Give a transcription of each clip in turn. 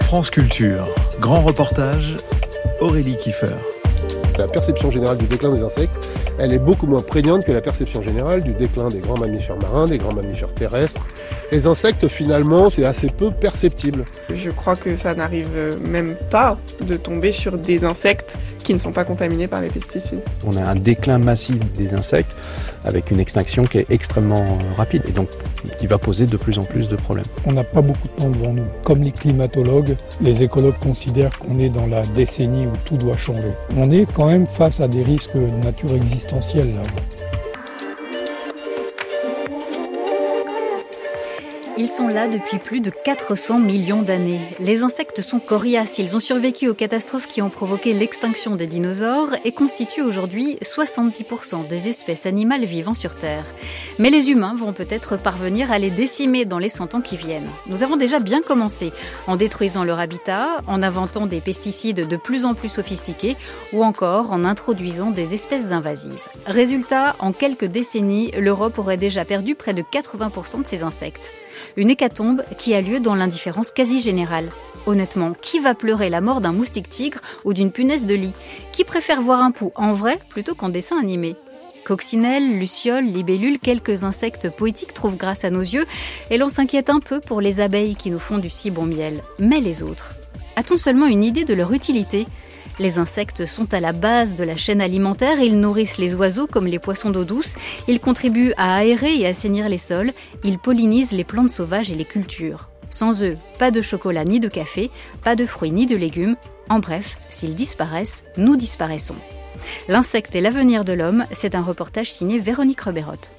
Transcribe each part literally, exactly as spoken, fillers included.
France Culture, grand reportage, Aurélie Kiefer. La perception générale du déclin des insectes, elle est beaucoup moins prégnante que la perception générale du déclin des grands mammifères marins, des grands mammifères terrestres. Les insectes, finalement, c'est assez peu perceptible. Je crois que ça n'arrive même pas de tomber sur des insectes qui ne sont pas contaminés par les pesticides. On a un déclin massif des insectes avec une extinction qui est extrêmement rapide et donc qui va poser de plus en plus de problèmes. On n'a pas beaucoup de temps devant nous. Comme les climatologues, les écologues considèrent qu'on est dans la décennie où tout doit changer. On est quand même face à des risques de nature existentielle là. Ils sont là depuis plus de quatre cents millions d'années. Les insectes sont coriaces, ils ont survécu aux catastrophes qui ont provoqué l'extinction des dinosaures et constituent aujourd'hui soixante-dix pour cent des espèces animales vivant sur Terre. Mais les humains vont peut-être parvenir à les décimer dans les cent ans qui viennent. Nous avons déjà bien commencé, en détruisant leur habitat, en inventant des pesticides de plus en plus sophistiqués ou encore en introduisant des espèces invasives. Résultat, en quelques décennies, l'Europe aurait déjà perdu près de quatre-vingts pour cent de ses insectes. Une hécatombe qui a lieu dans l'indifférence quasi générale. Honnêtement, qui va pleurer la mort d'un moustique-tigre ou d'une punaise de lit ? Qui préfère voir un pou en vrai plutôt qu'en dessin animé ? Coccinelles, lucioles, libellules, quelques insectes poétiques trouvent grâce à nos yeux et l'on s'inquiète un peu pour les abeilles qui nous font du si bon miel. Mais les autres ? A-t-on seulement une idée de leur utilité ? Les insectes sont à la base de la chaîne alimentaire, ils nourrissent les oiseaux comme les poissons d'eau douce, ils contribuent à aérer et assainir les sols, ils pollinisent les plantes sauvages et les cultures. Sans eux, pas de chocolat ni de café, pas de fruits ni de légumes. En bref, s'ils disparaissent, nous disparaissons. L'insecte et l'avenir de l'homme, c'est un reportage signé Véronique Reberotte.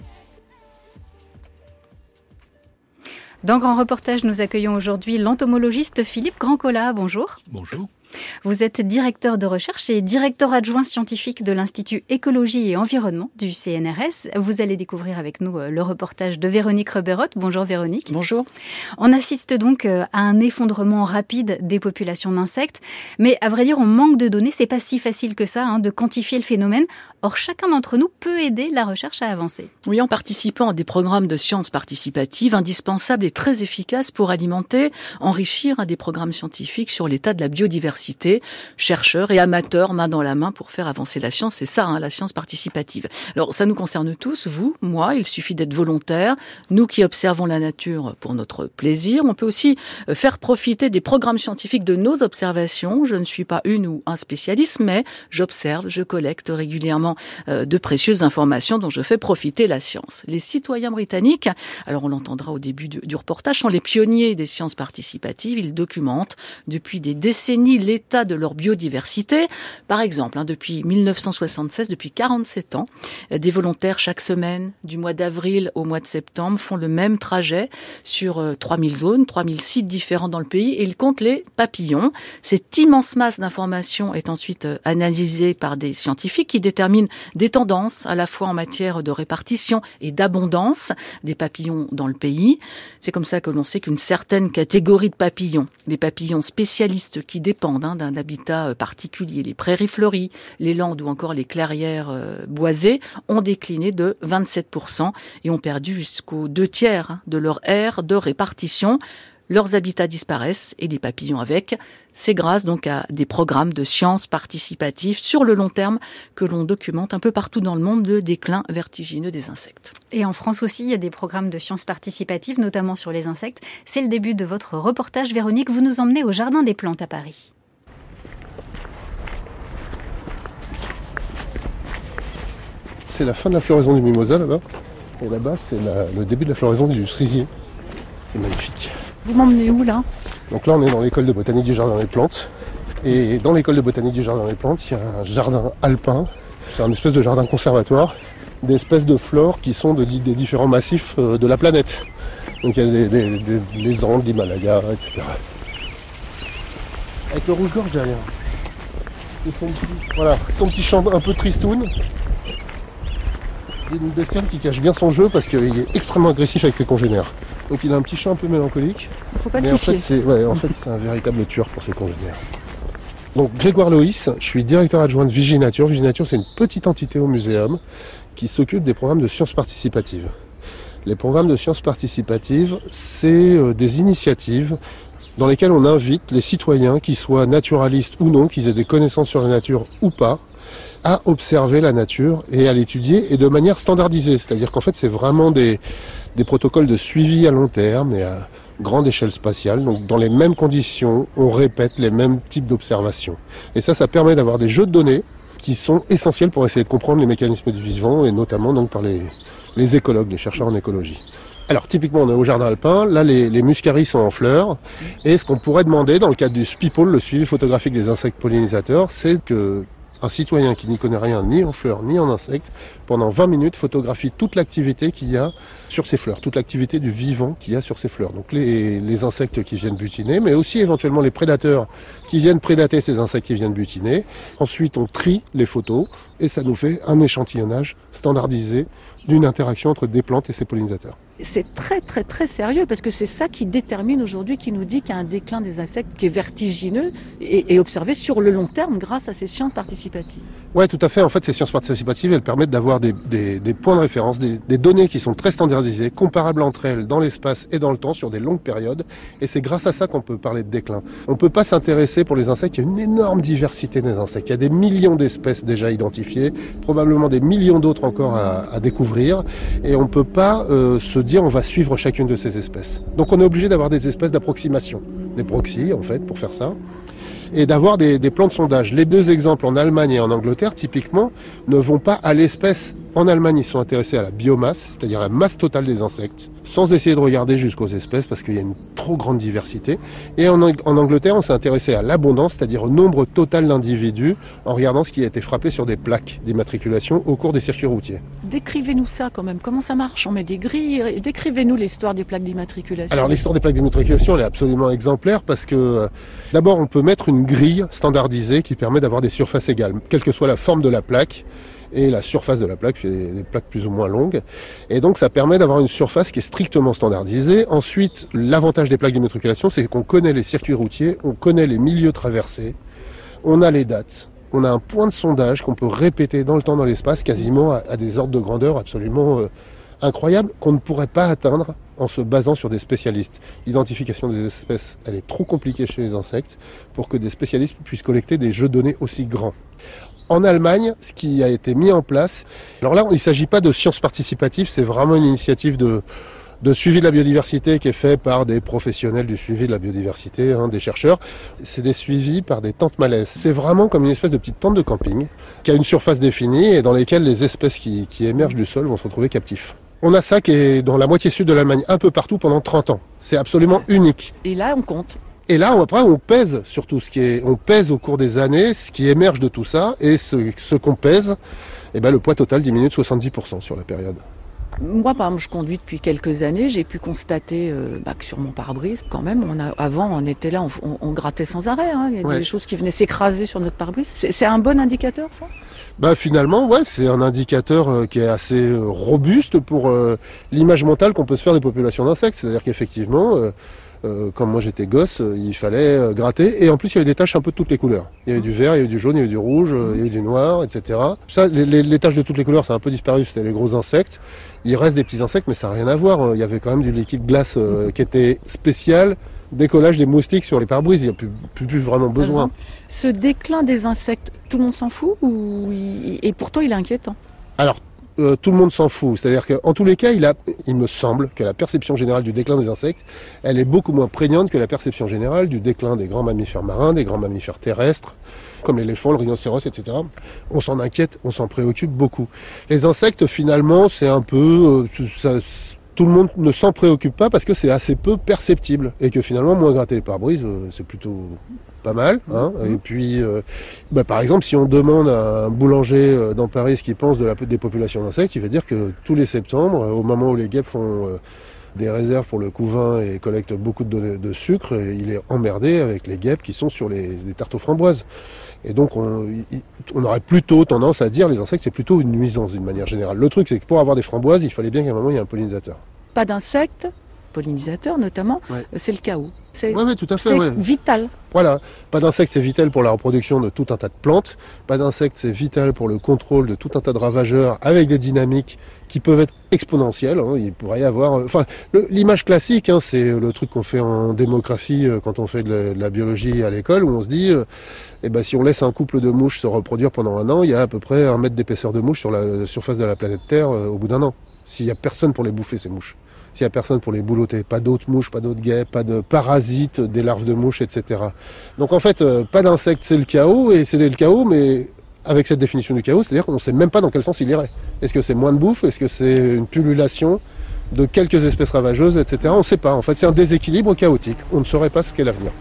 Dans Grand Reportage, nous accueillons aujourd'hui l'entomologiste Philippe Grandcola. Bonjour. Bonjour. Vous êtes directeur de recherche et directeur adjoint scientifique de l'Institut Écologie et Environnement du C N R S. Vous allez découvrir avec nous le reportage de Véronique Reberotte. Bonjour Véronique. Bonjour. On assiste donc à un effondrement rapide des populations d'insectes. Mais à vrai dire, on manque de données. C'est pas si facile que ça hein, de quantifier le phénomène. Or, chacun d'entre nous peut aider la recherche à avancer. Oui, en participant à des programmes de sciences participatives indispensables et très efficaces pour alimenter, enrichir des programmes scientifiques sur l'état de la biodiversité. Chercheurs et amateurs main dans la main pour faire avancer la science. C'est ça, hein, la science participative. Alors, ça nous concerne tous, vous, moi, il suffit d'être volontaire. Nous qui observons la nature pour notre plaisir, on peut aussi faire profiter des programmes scientifiques de nos observations. Je ne suis pas une ou un spécialiste, mais j'observe, je collecte régulièrement euh, de précieuses informations dont je fais profiter la science. Les citoyens britanniques, alors on l'entendra au début du, du reportage, sont les pionniers des sciences participatives. Ils documentent depuis des décennies l'état de leur biodiversité. Par exemple, hein, depuis mille neuf cent soixante-seize, depuis quarante-sept ans, des volontaires chaque semaine, du mois d'avril au mois de septembre, font le même trajet sur euh, trois mille zones, trois mille sites différents dans le pays et ils comptent les papillons. Cette immense masse d'informations est ensuite euh, analysée par des scientifiques qui déterminent des tendances à la fois en matière de répartition et d'abondance des papillons dans le pays. C'est comme ça que l'on sait qu'une certaine catégorie de papillons, les papillons spécialistes qui dépendent hein, d'un habitat particulier, les prairies fleuries, les landes ou encore les clairières euh, boisées, ont décliné de vingt-sept pour cent et ont perdu jusqu'aux deux tiers hein, de leur aire de répartition. Leurs habitats disparaissent et les papillons avec. C'est grâce donc à des programmes de sciences participatives sur le long terme que l'on documente un peu partout dans le monde le déclin vertigineux des insectes. Et en France aussi, il y a des programmes de sciences participatives, notamment sur les insectes. C'est le début de votre reportage, Véronique. Vous nous emmenez au Jardin des Plantes à Paris. C'est la fin de la floraison du mimosa là-bas. Et là-bas, c'est la, le début de la floraison du cerisier. C'est magnifique. Vous m'emmenez où là ? Donc là, on est dans l'école de botanique du Jardin des Plantes. Et dans l'école de botanique du Jardin des Plantes, il y a un jardin alpin. C'est un espèce de jardin conservatoire d'espèces de flore qui sont de, des différents massifs de la planète. Donc il y a des, des, des, les Andes, l'Himalaya, et cetera. Avec le rouge-gorge derrière. Et son petit, voilà, son petit chant un peu tristoun. Il y a une bestiole qui cache bien son jeu parce qu'il est extrêmement agressif avec ses congénères. Donc il a un petit chant un peu mélancolique. Il faut pas mais le en fait, c'est, ouais, en fait, c'est un véritable tueur pour ses congénères. Donc Grégoire Loïs, je suis directeur adjoint de Viginature. Viginature, c'est une petite entité au muséum qui s'occupe des programmes de sciences participatives. Les programmes de sciences participatives, c'est euh, des initiatives dans lesquels on invite les citoyens, qu'ils soient naturalistes ou non, qu'ils aient des connaissances sur la nature ou pas, à observer la nature et à l'étudier et de manière standardisée. C'est-à-dire qu'en fait, c'est vraiment des, des protocoles de suivi à long terme et à grande échelle spatiale. Donc, dans les mêmes conditions, on répète les mêmes types d'observations. Et ça, ça permet d'avoir des jeux de données qui sont essentiels pour essayer de comprendre les mécanismes du vivant et notamment donc par les, les écologues, les chercheurs en écologie. Alors typiquement on est au jardin alpin, là les, les muscaries sont en fleurs et ce qu'on pourrait demander dans le cadre du SPIPOL, le suivi photographique des insectes pollinisateurs, c'est que un citoyen qui n'y connaît rien ni en fleurs ni en insectes, pendant vingt minutes photographie toute l'activité qu'il y a sur ces fleurs, toute l'activité du vivant qu'il y a sur ces fleurs. Donc les, les insectes qui viennent butiner, mais aussi éventuellement les prédateurs qui viennent prédater ces insectes qui viennent butiner. Ensuite on trie les photos et ça nous fait un échantillonnage standardisé d'une interaction entre des plantes et ses pollinisateurs. C'est très très très sérieux parce que c'est ça qui détermine aujourd'hui, qui nous dit qu'il y a un déclin des insectes qui est vertigineux et, et observé sur le long terme grâce à ces sciences participatives. Oui, tout à fait. En fait, ces sciences participatives, elles permettent d'avoir des, des, des points de référence, des, des données qui sont très standardisées, comparables entre elles dans l'espace et dans le temps sur des longues périodes. Et c'est grâce à ça qu'on peut parler de déclin. On ne peut pas s'intéresser pour les insectes. Il y a une énorme diversité des insectes. Il y a des millions d'espèces déjà identifiées, probablement des millions d'autres encore à, à découvrir. Et on ne peut pas euh, se dire on va suivre chacune de ces espèces. Donc on est obligé d'avoir des espèces d'approximation, des proxys en fait pour faire ça, et d'avoir des, des plans de sondage. Les deux exemples en Allemagne et en Angleterre typiquement ne vont pas à l'espèce. En Allemagne, ils sont intéressés à la biomasse, c'est-à-dire la masse totale des insectes, sans essayer de regarder jusqu'aux espèces parce qu'il y a une trop grande diversité. Et en, en Angleterre, on s'est intéressé à l'abondance, c'est-à-dire au nombre total d'individus, en regardant ce qui a été frappé sur des plaques d'immatriculation au cours des circuits routiers. Décrivez-nous ça quand même, comment ça marche? On met des grilles, décrivez-nous l'histoire des plaques d'immatriculation. Alors l'histoire des plaques d'immatriculation, elle est absolument exemplaire parce que euh, d'abord on peut mettre une grille standardisée qui permet d'avoir des surfaces égales, quelle que soit la forme de la plaque et la surface de la plaque, des, des plaques plus ou moins longues. Et donc ça permet d'avoir une surface qui est strictement standardisée. Ensuite, l'avantage des plaques d'immatriculation, c'est qu'on connaît les circuits routiers, on connaît les milieux traversés, on a les dates, on a un point de sondage qu'on peut répéter dans le temps, dans l'espace, quasiment à, à des ordres de grandeur absolument euh, incroyables, qu'on ne pourrait pas atteindre en se basant sur des spécialistes. L'identification des espèces, elle est trop compliquée chez les insectes pour que des spécialistes puissent collecter des jeux de données aussi grands. En Allemagne, ce qui a été mis en place, alors là, il ne s'agit pas de sciences participatives, c'est vraiment une initiative de, de suivi de la biodiversité qui est fait par des professionnels du suivi de la biodiversité, hein, des chercheurs. C'est des suivis par des tentes malaises. C'est vraiment comme une espèce de petite tente de camping qui a une surface définie et dans lesquelles les espèces qui, qui émergent du sol vont se retrouver captifs. On a ça qui est dans la moitié sud de l'Allemagne, un peu partout pendant trente ans. C'est absolument unique. Et là, on compte. Et là, après, on pèse sur tout ce qui est, on pèse au cours des années ce qui émerge de tout ça, et ce, ce qu'on pèse, eh ben, le poids total diminue de soixante-dix pour cent sur la période. Moi, par exemple, je conduis depuis quelques années. J'ai pu constater euh, bah, que sur mon pare-brise, quand même, on a, avant, on était là, on, on, on grattait sans arrêt. Hein. Il y a ouais. des choses qui venaient s'écraser sur notre pare-brise. C'est, c'est un bon indicateur, ça? Bah, finalement, ouais, c'est un indicateur euh, qui est assez euh, robuste pour euh, l'image mentale qu'on peut se faire des populations d'insectes. C'est-à-dire qu'effectivement, euh, Euh, quand moi j'étais gosse, euh, il fallait euh, gratter, et en plus il y avait des taches un peu de toutes les couleurs. Il y avait du vert, il y avait du jaune, il y avait du rouge, euh, il y avait du noir, et cetera. Ça, les, les, les taches de toutes les couleurs, ça a un peu disparu, c'était les gros insectes. Il reste des petits insectes, mais ça n'a rien à voir. Il y avait quand même du liquide glace euh, qui était spécial, décollage des moustiques sur les pare-brises, il n'y a plus, plus, plus vraiment besoin. Ce déclin des insectes, tout le monde s'en fout ou il... et pourtant il est inquiétant? Alors, Euh, tout le monde s'en fout. C'est-à-dire qu'en tous les cas, il, a, il me semble que la perception générale du déclin des insectes, elle est beaucoup moins prégnante que la perception générale du déclin des grands mammifères marins, des grands mammifères terrestres, comme l'éléphant, le rhinocéros, et cetera. On s'en inquiète, on s'en préoccupe beaucoup. Les insectes, finalement, c'est un peu... Euh, ça, tout le monde ne s'en préoccupe pas parce que c'est assez peu perceptible. Et que finalement, moins gratter les pare-brises, euh, c'est plutôt... pas mal, hein. Mmh. Et puis, euh, bah, par exemple, si on demande à un boulanger euh, dans Paris ce qu'il pense de la, des populations d'insectes, il va dire que tous les septembre, euh, au moment où les guêpes font euh, des réserves pour le couvain et collectent beaucoup de, de sucre, il est emmerdé avec les guêpes qui sont sur les, les tartes aux framboises. Et donc, on, il, on aurait plutôt tendance à dire les insectes, c'est plutôt une nuisance d'une manière générale. Le truc, c'est que pour avoir des framboises, il fallait bien qu'à un moment, il y ait un pollinisateur. Pas d'insectes, pollinisateurs notamment, Ouais. c'est le chaos. C'est Oui, ouais, tout à fait. c'est Ouais. vital. Voilà, pas d'insectes, c'est vital pour la reproduction de tout un tas de plantes. Pas d'insectes, c'est vital pour le contrôle de tout un tas de ravageurs avec des dynamiques qui peuvent être exponentielles. Hein. Il pourrait y avoir, enfin, le, l'image classique, hein, c'est le truc qu'on fait en démographie euh, quand on fait de la, de la biologie à l'école, où on se dit, euh, eh ben, si on laisse un couple de mouches se reproduire pendant un an, il y a à peu près un mètre d'épaisseur de mouches sur la surface de la planète Terre euh, au bout d'un an. S'il y a personne pour les bouffer, ces mouches. S'il n'y a personne pour les boulotter, pas d'autres mouches, pas d'autres guêpes, pas de parasites, des larves de mouches, et cetera. Donc en fait, euh, pas d'insectes, c'est le chaos, et c'est le chaos, mais avec cette définition du chaos, c'est-à-dire qu'on ne sait même pas dans quel sens il irait. Est-ce que c'est moins de bouffe? Est-ce que c'est une pullulation de quelques espèces ravageuses, et cetera. On ne sait pas. En fait, c'est un déséquilibre chaotique. On ne saurait pas ce qu'est l'avenir.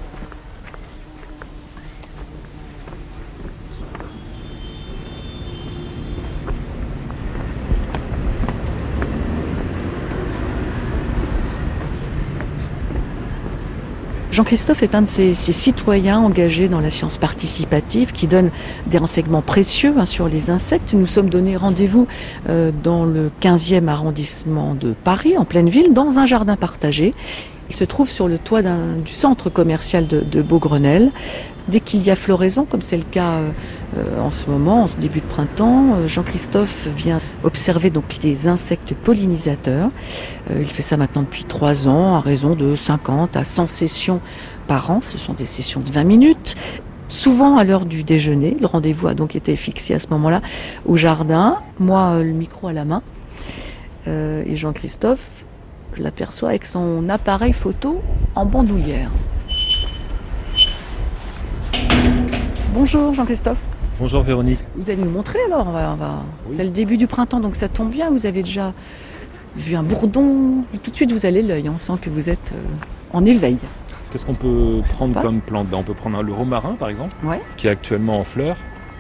Jean-Christophe est un de ces, ces citoyens engagés dans la science participative qui donne des renseignements précieux hein, sur les insectes. Nous sommes donnés rendez-vous euh, dans le quinzième arrondissement de Paris, en pleine ville, dans un jardin partagé. Il se trouve sur le toit d'un, du centre commercial de, de Beaugrenelle. Dès qu'il y a floraison, comme c'est le cas euh, en ce moment, en ce début de printemps, euh, Jean-Christophe vient observer donc les insectes pollinisateurs. Euh, il fait ça maintenant depuis trois ans, à raison de cinquante à cent sessions par an. Ce sont des sessions de vingt minutes. Souvent à l'heure du déjeuner. Le rendez-vous a donc été fixé à ce moment-là au jardin. Moi, euh, le micro à la main. Euh, et Jean-Christophe, je l'aperçois avec son appareil photo en bandoulière. Bonjour Jean-Christophe. Bonjour Véronique. Vous allez nous montrer alors, on va, on va... Oui. C'est le début du printemps donc ça tombe bien, vous avez déjà vu un bourdon, tout de suite vous allez l'œil, on sent que vous êtes euh, en éveil. Qu'est-ce qu'on peut prendre Pas. comme plante? Ben, on peut prendre le romarin par exemple, ouais. qui est actuellement en fleurs.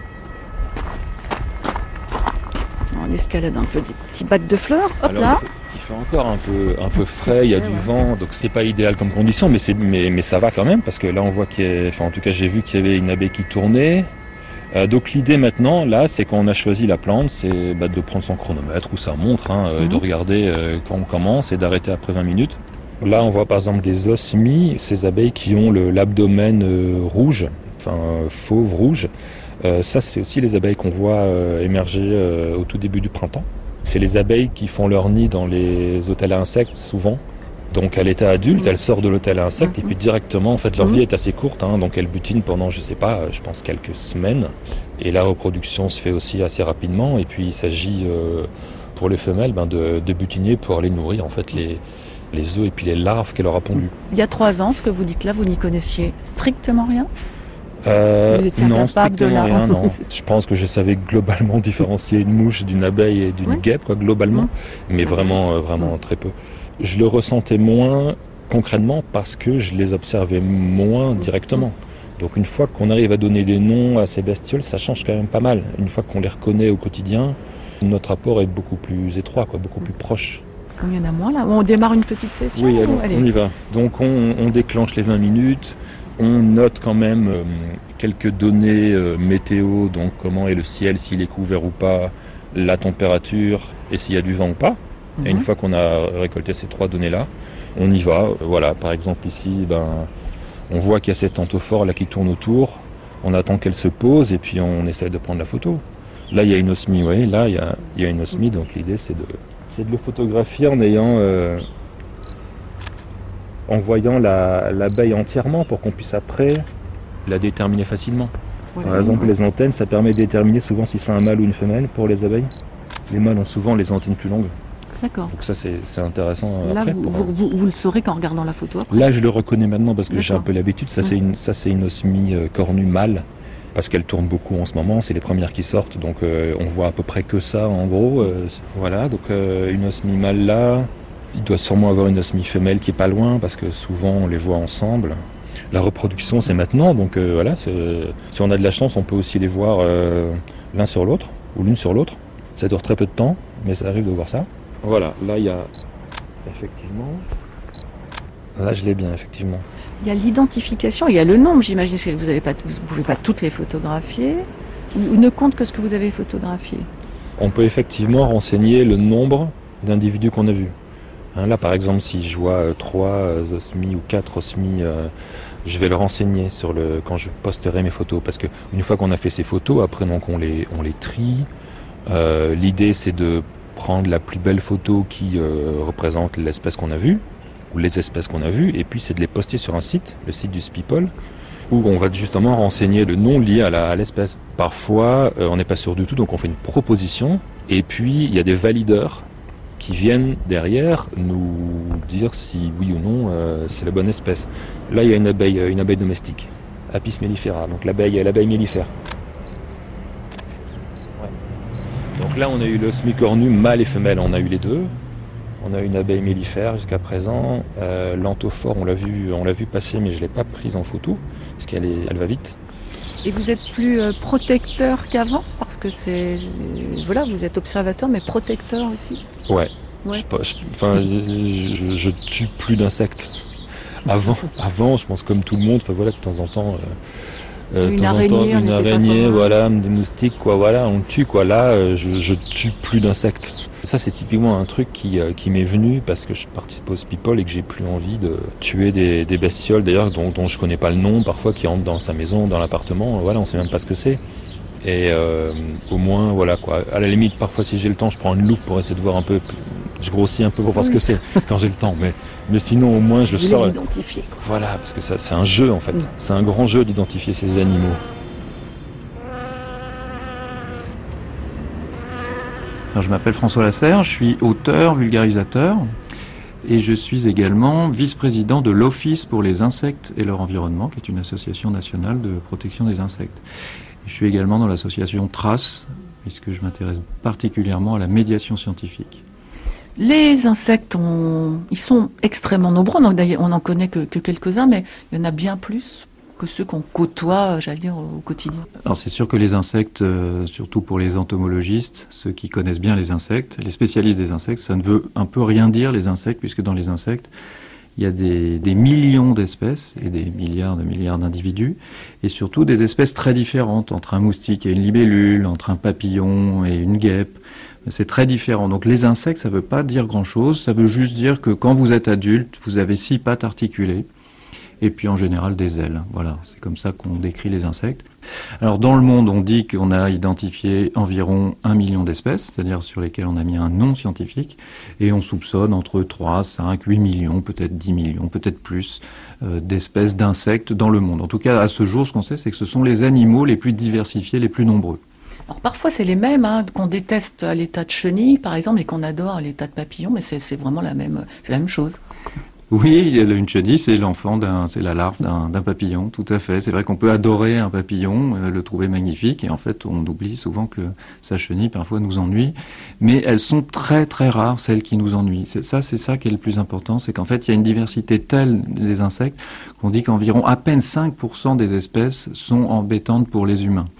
On escalade un peu des petits bacs de fleurs, hop Alors, là. Il fait encore un peu, un peu frais, il y a du vent, donc c'est pas idéal comme condition, mais, c'est, mais, mais ça va quand même, parce que là on voit qu'il y a, enfin en tout cas j'ai vu qu'il y avait une abeille qui tournait. Euh, donc l'idée maintenant, là, c'est quand on a choisi la plante, c'est bah, de prendre son chronomètre ou sa montre, hein, mm-hmm. de regarder euh, quand on commence et d'arrêter après vingt minutes. Là on voit par exemple des osmies, ces abeilles qui ont le, l'abdomen euh, rouge, enfin euh, fauve rouge. Euh, ça c'est aussi les abeilles qu'on voit euh, émerger euh, au tout début du printemps. C'est les abeilles qui font leur nid dans les hôtels à insectes, souvent. Donc à l'état adulte, mmh. elles sortent de l'hôtel à insectes mmh. et puis directement, en fait, leur mmh. vie est assez courte. Hein, donc elles butinent pendant, je sais pas, je pense quelques semaines. Et la reproduction se fait aussi assez rapidement. Et puis il s'agit, euh, pour les femelles, ben, de, de butiner pour aller nourrir, en fait, les, les œufs et puis les larves qu'elle aura pondues. Il y a trois ans, ce que vous dites là, vous n'y connaissiez strictement rien ? Euh, non, strictement rien, non. Je pense que je savais globalement différencier une mouche d'une abeille et d'une oui. guêpe, quoi, globalement, mmh. mais vraiment, euh, vraiment mmh. très peu. Je le ressentais moins concrètement parce que je les observais moins directement. Donc une fois qu'on arrive à donner des noms à ces bestioles, ça change quand même pas mal. Une fois qu'on les reconnaît au quotidien, notre rapport est beaucoup plus étroit, quoi, beaucoup plus proche. Il y en a moins là. On démarre une petite session. Oui, allez, allez. On y va. Donc on, on déclenche les vingt minutes. On note quand même euh, quelques données euh, météo, donc comment est le ciel, s'il est couvert ou pas, la température et s'il y a du vent ou pas. Mm-hmm. Et une fois qu'on a récolté ces trois données-là, on y va. Voilà, par exemple ici, ben, on voit qu'il y a cette anthophore là qui tourne autour. On attend qu'elle se pose et puis on essaie de prendre la photo. Là, il y a une osmie, vous voyez, là, il y a, il y a une osmie, donc l'idée c'est de, c'est de le photographier en ayant... Euh, en voyant la, l'abeille entièrement pour qu'on puisse après la déterminer facilement. Voilà. Par exemple, les antennes, ça permet de déterminer souvent si c'est un mâle ou une femelle pour les abeilles. Les mâles ont souvent les antennes plus longues. D'accord. Donc ça, c'est, c'est intéressant. Là, après, vous, pour... vous, vous, vous le saurez qu'en regardant la photo après. Là, je le reconnais maintenant parce que D'accord. j'ai un peu l'habitude. Ça, mmh. c'est une, ça, c'est une osmie euh, cornue mâle parce qu'elle tourne beaucoup en ce moment. C'est les premières qui sortent, donc euh, on voit à peu près que ça en gros. Euh, voilà, donc euh, une osmie mâle là. Il doit sûrement avoir une osmie femelle qui est pas loin parce que souvent on les voit ensemble. La reproduction c'est maintenant, donc euh, voilà, c'est, si on a de la chance on peut aussi les voir euh, l'un sur l'autre ou l'une sur l'autre. Ça dure très peu de temps, mais ça arrive de voir ça. Voilà, là il y a effectivement, là je l'ai bien effectivement. Il y a l'identification, il y a le nombre, j'imagine que vous ne pouvez pas toutes les photographier, ou ne compte que ce que vous avez photographié. On peut effectivement renseigner le nombre d'individus qu'on a vus. Hein, là, par exemple, si je vois euh, trois euh, osmies ou quatre osmies, euh, je vais le renseigner sur le quand je posterai mes photos. Parce que une fois qu'on a fait ces photos, après donc on les on les trie. Euh, l'idée, c'est de prendre la plus belle photo qui euh, représente l'espèce qu'on a vue ou les espèces qu'on a vues, et puis c'est de les poster sur un site, le site du SPIPOL, où on va justement renseigner le nom lié à, la, à l'espèce. Parfois, euh, on n'est pas sûr du tout, donc on fait une proposition, et puis il y a des valideurs qui viennent derrière nous dire si oui ou non euh, c'est la bonne espèce. Là, il y a une abeille, une abeille domestique, Apis mellifera, donc l'abeille, l'abeille mellifère. Ouais. Donc là, on a eu l'osmie cornue mâle et femelle, on a eu les deux. On a une abeille mellifère jusqu'à présent. Euh, l'anthophore, on l'a vu, on l'a vu passer, mais je l'ai pas prise en photo parce qu'elle est, elle va vite. Et vous êtes plus euh, protecteur qu'avant, parce que c'est, euh, voilà, vous êtes observateur, mais protecteur aussi. Ouais. Ouais. Je, je, enfin, je, je, je tue plus d'insectes. Avant, avant, je pense comme tout le monde. Enfin voilà, de temps en temps. Euh, Euh, une temps araignée, en temps, une araignée, voilà, des moustiques, quoi, voilà, on tue, quoi. Là, euh, je, je tue plus d'insectes. Ça, c'est typiquement un truc qui, euh, qui m'est venu parce que je participe au SPIPOL et que j'ai plus envie de tuer des, des bestioles, d'ailleurs, dont, dont je connais pas le nom, parfois, qui rentrent dans sa maison, dans l'appartement. Voilà, on sait même pas ce que c'est. Et euh, au moins, voilà, quoi. À la limite, parfois, si j'ai le temps, je prends une loupe pour essayer de voir un peu. Je grossis un peu pour voir oui. ce que c'est quand j'ai le temps, mais mais sinon au moins je le sors. Identifier. Voilà, parce que ça, c'est un jeu en fait. Mm. C'est un grand jeu d'identifier ces animaux. Alors, je m'appelle François Lasserre, je suis auteur, vulgarisateur, et je suis également vice-président de l'Office pour les insectes et leur environnement, qui est une association nationale de protection des insectes. Et je suis également dans l'association Trace, puisque je m'intéresse particulièrement à la médiation scientifique. Les insectes, on... ils sont extrêmement nombreux. On n'en connaît que, que quelques-uns, mais il y en a bien plus que ceux qu'on côtoie, j'allais dire, au quotidien. Alors c'est sûr que les insectes, euh, surtout pour les entomologistes, ceux qui connaissent bien les insectes, les spécialistes des insectes, ça ne veut un peu rien dire les insectes, puisque dans les insectes, il y a des, des millions d'espèces et des milliards de milliards d'individus, et surtout des espèces très différentes, entre un moustique et une libellule, entre un papillon et une guêpe. C'est très différent. Donc les insectes, ça ne veut pas dire grand-chose, ça veut juste dire que quand vous êtes adulte, vous avez six pattes articulées, et puis en général des ailes. Voilà, c'est comme ça qu'on décrit les insectes. Alors dans le monde, on dit qu'on a identifié environ un million d'espèces, c'est-à-dire sur lesquelles on a mis un nom scientifique, et on soupçonne entre trois, cinq, huit millions, peut-être dix millions, peut-être plus, euh, d'espèces d'insectes dans le monde. En tout cas, à ce jour, ce qu'on sait, c'est que ce sont les animaux les plus diversifiés, les plus nombreux. Alors parfois c'est les mêmes, hein, qu'on déteste à l'état de chenille par exemple et qu'on adore à l'état de papillon, mais c'est, c'est vraiment la même, c'est la même chose. Oui, une chenille, c'est l'enfant d'un, c'est la larve d'un, d'un papillon, tout à fait. C'est vrai qu'on peut adorer un papillon, euh, le trouver magnifique, et en fait on oublie souvent que sa chenille parfois nous ennuie, mais elles sont très très rares, celles qui nous ennuient. C'est ça, c'est ça qui est le plus important, c'est qu'en fait il y a une diversité telle des insectes qu'on dit qu'environ à peine cinq pour cent des espèces sont embêtantes pour les humains.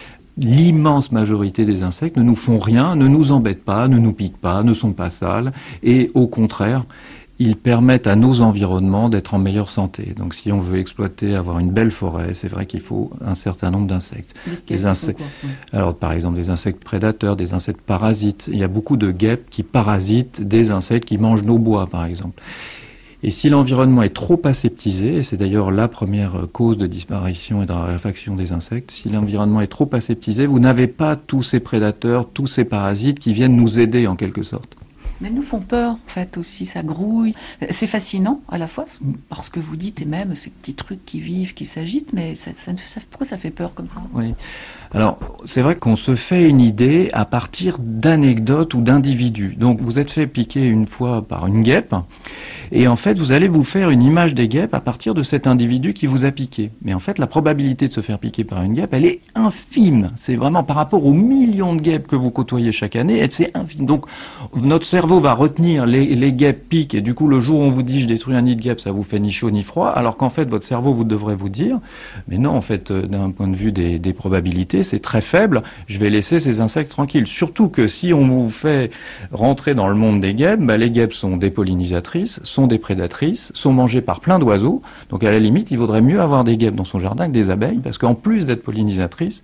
L'immense majorité des insectes ne nous font rien, ne nous embêtent pas, ne nous piquent pas, ne sont pas sales, et au contraire, ils permettent à nos environnements d'être en meilleure santé. Donc si on veut exploiter, avoir une belle forêt, c'est vrai qu'il faut un certain nombre d'insectes. Des insectes. Alors par exemple des insectes prédateurs, des insectes parasites. Il y a beaucoup de guêpes qui parasitent des insectes qui mangent nos bois par exemple. Et si l'environnement est trop aseptisé, et c'est d'ailleurs la première cause de disparition et de raréfaction des insectes, si l'environnement est trop aseptisé, vous n'avez pas tous ces prédateurs, tous ces parasites qui viennent nous aider en quelque sorte. Mais nous font peur, en fait, aussi, ça grouille. C'est fascinant, à la fois, parce que vous dites, et même ces petits trucs qui vivent, qui s'agitent, mais ça, ça, ça, pourquoi ça fait peur comme ça ? Oui. Alors, c'est vrai qu'on se fait une idée à partir d'anecdotes ou d'individus. Donc, vous êtes fait piquer une fois par une guêpe, et en fait, vous allez vous faire une image des guêpes à partir de cet individu qui vous a piqué. Mais en fait, la probabilité de se faire piquer par une guêpe, elle est infime. C'est vraiment par rapport aux millions de guêpes que vous côtoyez chaque année, c'est infime. Donc, notre cerveau va retenir les, les guêpes piquent, et du coup, le jour où on vous dit « je détruis un nid de guêpes », ça vous fait ni chaud ni froid, alors qu'en fait, votre cerveau vous devrait vous dire « mais non, en fait, d'un point de vue des, des probabilités, c'est très faible, je vais laisser ces insectes tranquilles. » Surtout que si on vous fait rentrer dans le monde des guêpes, bah, les guêpes sont des pollinisatrices, sont des prédatrices, sont mangées par plein d'oiseaux. Donc à la limite, il vaudrait mieux avoir des guêpes dans son jardin que des abeilles, parce qu'en plus d'être pollinisatrices,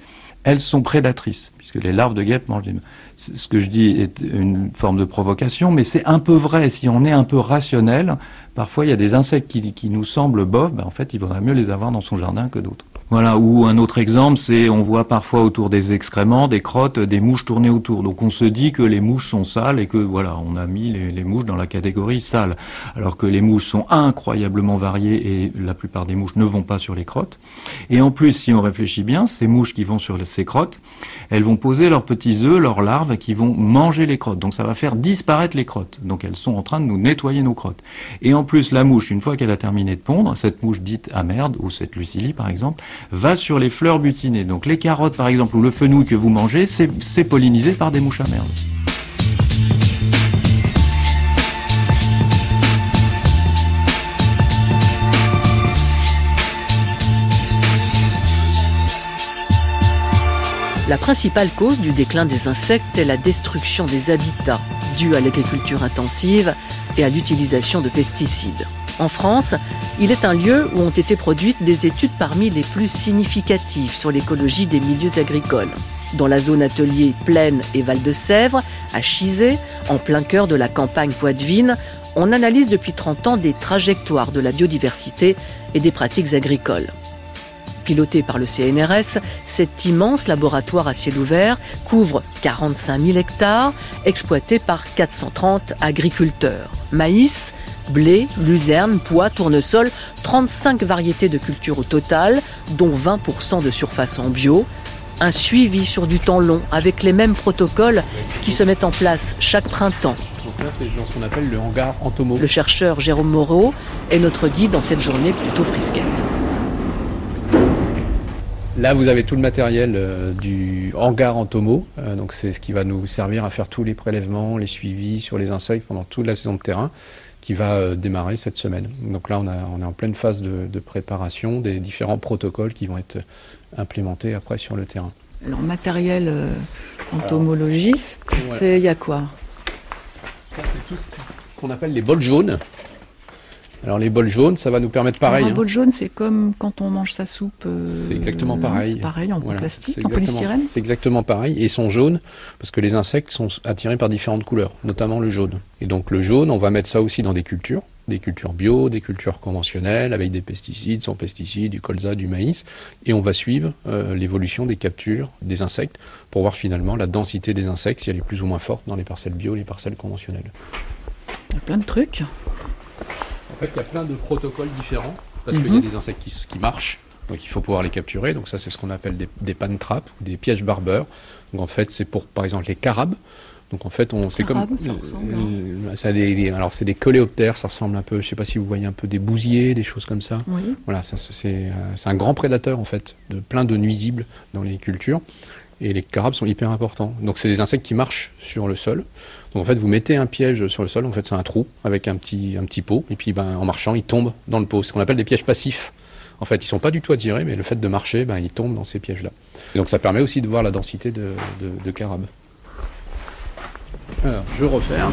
elles sont prédatrices, puisque les larves de guêpes mangent des mouches. Ce que je dis est une forme de provocation, mais c'est un peu vrai. Si on est un peu rationnel, parfois il y a des insectes qui, qui nous semblent bof, ben en fait il vaudrait mieux les avoir dans son jardin que d'autres. Voilà, ou un autre exemple, c'est on voit parfois autour des excréments, des crottes, des mouches tourner autour. Donc on se dit que les mouches sont sales et que voilà, on a mis les, les mouches dans la catégorie sale. Alors que les mouches sont incroyablement variées et la plupart des mouches ne vont pas sur les crottes. Et en plus, si on réfléchit bien, ces mouches qui vont sur ces crottes, elles vont poser leurs petits œufs, leurs larves qui vont manger les crottes. Donc ça va faire disparaître les crottes. Donc elles sont en train de nous nettoyer nos crottes. Et en plus, la mouche, une fois qu'elle a terminé de pondre, cette mouche dite amerde, ou cette lucilie par exemple, va sur les fleurs butinées. Donc les carottes par exemple ou le fenouil que vous mangez, c'est, c'est pollinisé par des mouches à merde. La principale cause du déclin des insectes est la destruction des habitats, due à l'agriculture intensive et à l'utilisation de pesticides. En France, il est un lieu où ont été produites des études parmi les plus significatives sur l'écologie des milieux agricoles. Dans la zone atelier Plaine et Val-de-Sèvres, à Chizé, en plein cœur de la campagne poitevine, on analyse depuis trente ans des trajectoires de la biodiversité et des pratiques agricoles. Piloté par le C N R S, cet immense laboratoire à ciel ouvert couvre quarante-cinq mille hectares, exploités par quatre cent trente agriculteurs. Maïs, blé, luzerne, pois, tournesol, trente-cinq variétés de cultures au total, dont vingt pour cent de surface en bio. Un suivi sur du temps long, avec les mêmes protocoles qui se mettent en place chaque printemps. Donc là, c'est dans ce qu'on appelle le hangar Entomo. Le chercheur Jérôme Moreau est notre guide dans cette journée plutôt frisquette. Là, vous avez tout le matériel euh, du hangar Entomo. Euh, donc, c'est ce qui va nous servir à faire tous les prélèvements, les suivis sur les insectes pendant toute la saison de terrain, qui va euh, démarrer cette semaine. Donc là, on, a, on est en pleine phase de, de préparation des différents protocoles qui vont être implémentés après sur le terrain. Alors, matériel euh, entomologiste, Alors, c'est il voilà. y a quoi? Ça, c'est tout ce qu'on appelle les bols jaunes. Alors les bols jaunes, ça va nous permettre pareil. Alors, un hein. bol jaune, c'est comme quand on mange sa soupe. Euh, c'est exactement pareil. C'est pareil, en voilà. plastique, en polystyrène. C'est exactement pareil. Et ils sont jaunes parce que les insectes sont attirés par différentes couleurs, notamment le jaune. Et donc le jaune, on va mettre ça aussi dans des cultures, des cultures bio, des cultures conventionnelles, avec des pesticides, sans pesticides, du colza, du maïs. Et on va suivre euh, l'évolution des captures des insectes pour voir finalement la densité des insectes, si elle est plus ou moins forte dans les parcelles bio, les parcelles conventionnelles. Il y a plein de trucs. En fait, il y a plein de protocoles différents, parce Mm-hmm. qu'il y a des insectes qui, qui marchent, donc il faut pouvoir les capturer. Donc ça, c'est ce qu'on appelle des, des pan traps, des pièges barbeurs. Donc en fait, c'est pour, par exemple, les carabes. Donc en fait, on, c'est Carabe, comme... ça ressemble, euh, ça a des, alors c'est des coléoptères, ça ressemble un peu, je sais pas si vous voyez un peu des bousiers, des choses comme ça. Oui. Voilà, ça, c'est, euh, c'est un grand prédateur en fait, de plein de nuisibles dans les cultures. Et les carabes sont hyper importants. Donc c'est des insectes qui marchent sur le sol. Donc en fait, vous mettez un piège sur le sol, en fait c'est un trou avec un petit, un petit pot, et puis ben, en marchant, ils tombent dans le pot. C'est ce qu'on appelle des pièges passifs. En fait, ils sont pas du tout attirés, mais le fait de marcher, ben, ils tombent dans ces pièges-là. Et donc ça permet aussi de voir la densité de, de, de carabes. Alors, je referme.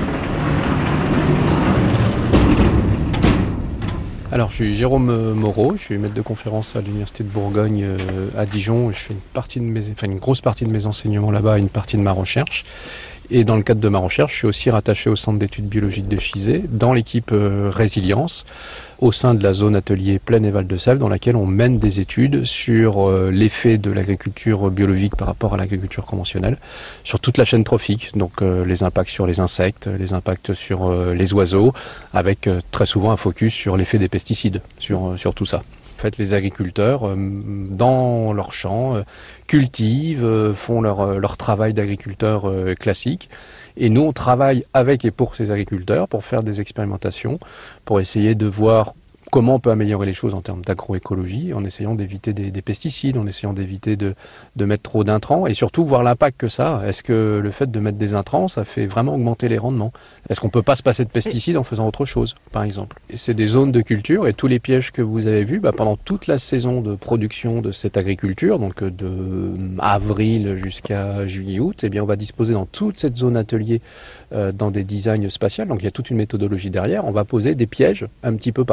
Alors, je suis Jérôme Moreau, je suis maître de conférence à l'Université de Bourgogne euh, à Dijon. Je fais une, partie de mes, enfin, une grosse partie de mes enseignements là-bas et une partie de ma recherche. Et dans le cadre de ma recherche, je suis aussi rattaché au Centre d'études biologiques de Chizé, dans l'équipe euh, Résilience, au sein de la zone atelier Plaine et Val-de-Sèvres, dans laquelle on mène des études sur euh, l'effet de l'agriculture biologique par rapport à l'agriculture conventionnelle, sur toute la chaîne trophique, donc euh, les impacts sur les insectes, les impacts sur euh, les oiseaux, avec euh, très souvent un focus sur l'effet des pesticides, sur, euh, sur tout ça. En fait, les agriculteurs, euh, dans leurs champs, euh, cultivent, euh, font leur, euh, leur travail d'agriculteur euh, classique. Et nous, on travaille avec et pour ces agriculteurs pour faire des expérimentations, pour essayer de voir comment on peut améliorer les choses en termes d'agroécologie, en essayant d'éviter des, des pesticides, en essayant d'éviter de, de mettre trop d'intrants, et surtout voir l'impact que ça a. Est-ce que le fait de mettre des intrants, ça fait vraiment augmenter les rendements? Est-ce qu'on peut pas se passer de pesticides en faisant autre chose, par exemple? Et c'est des zones de culture, et tous les pièges que vous avez vus, bah, pendant toute la saison de production de cette agriculture, donc de avril jusqu'à juillet-août, eh bien on va disposer dans toute cette zone atelier euh, dans des designs spatials, donc il y a toute une méthodologie derrière, on va poser des pièges un petit peu partout pour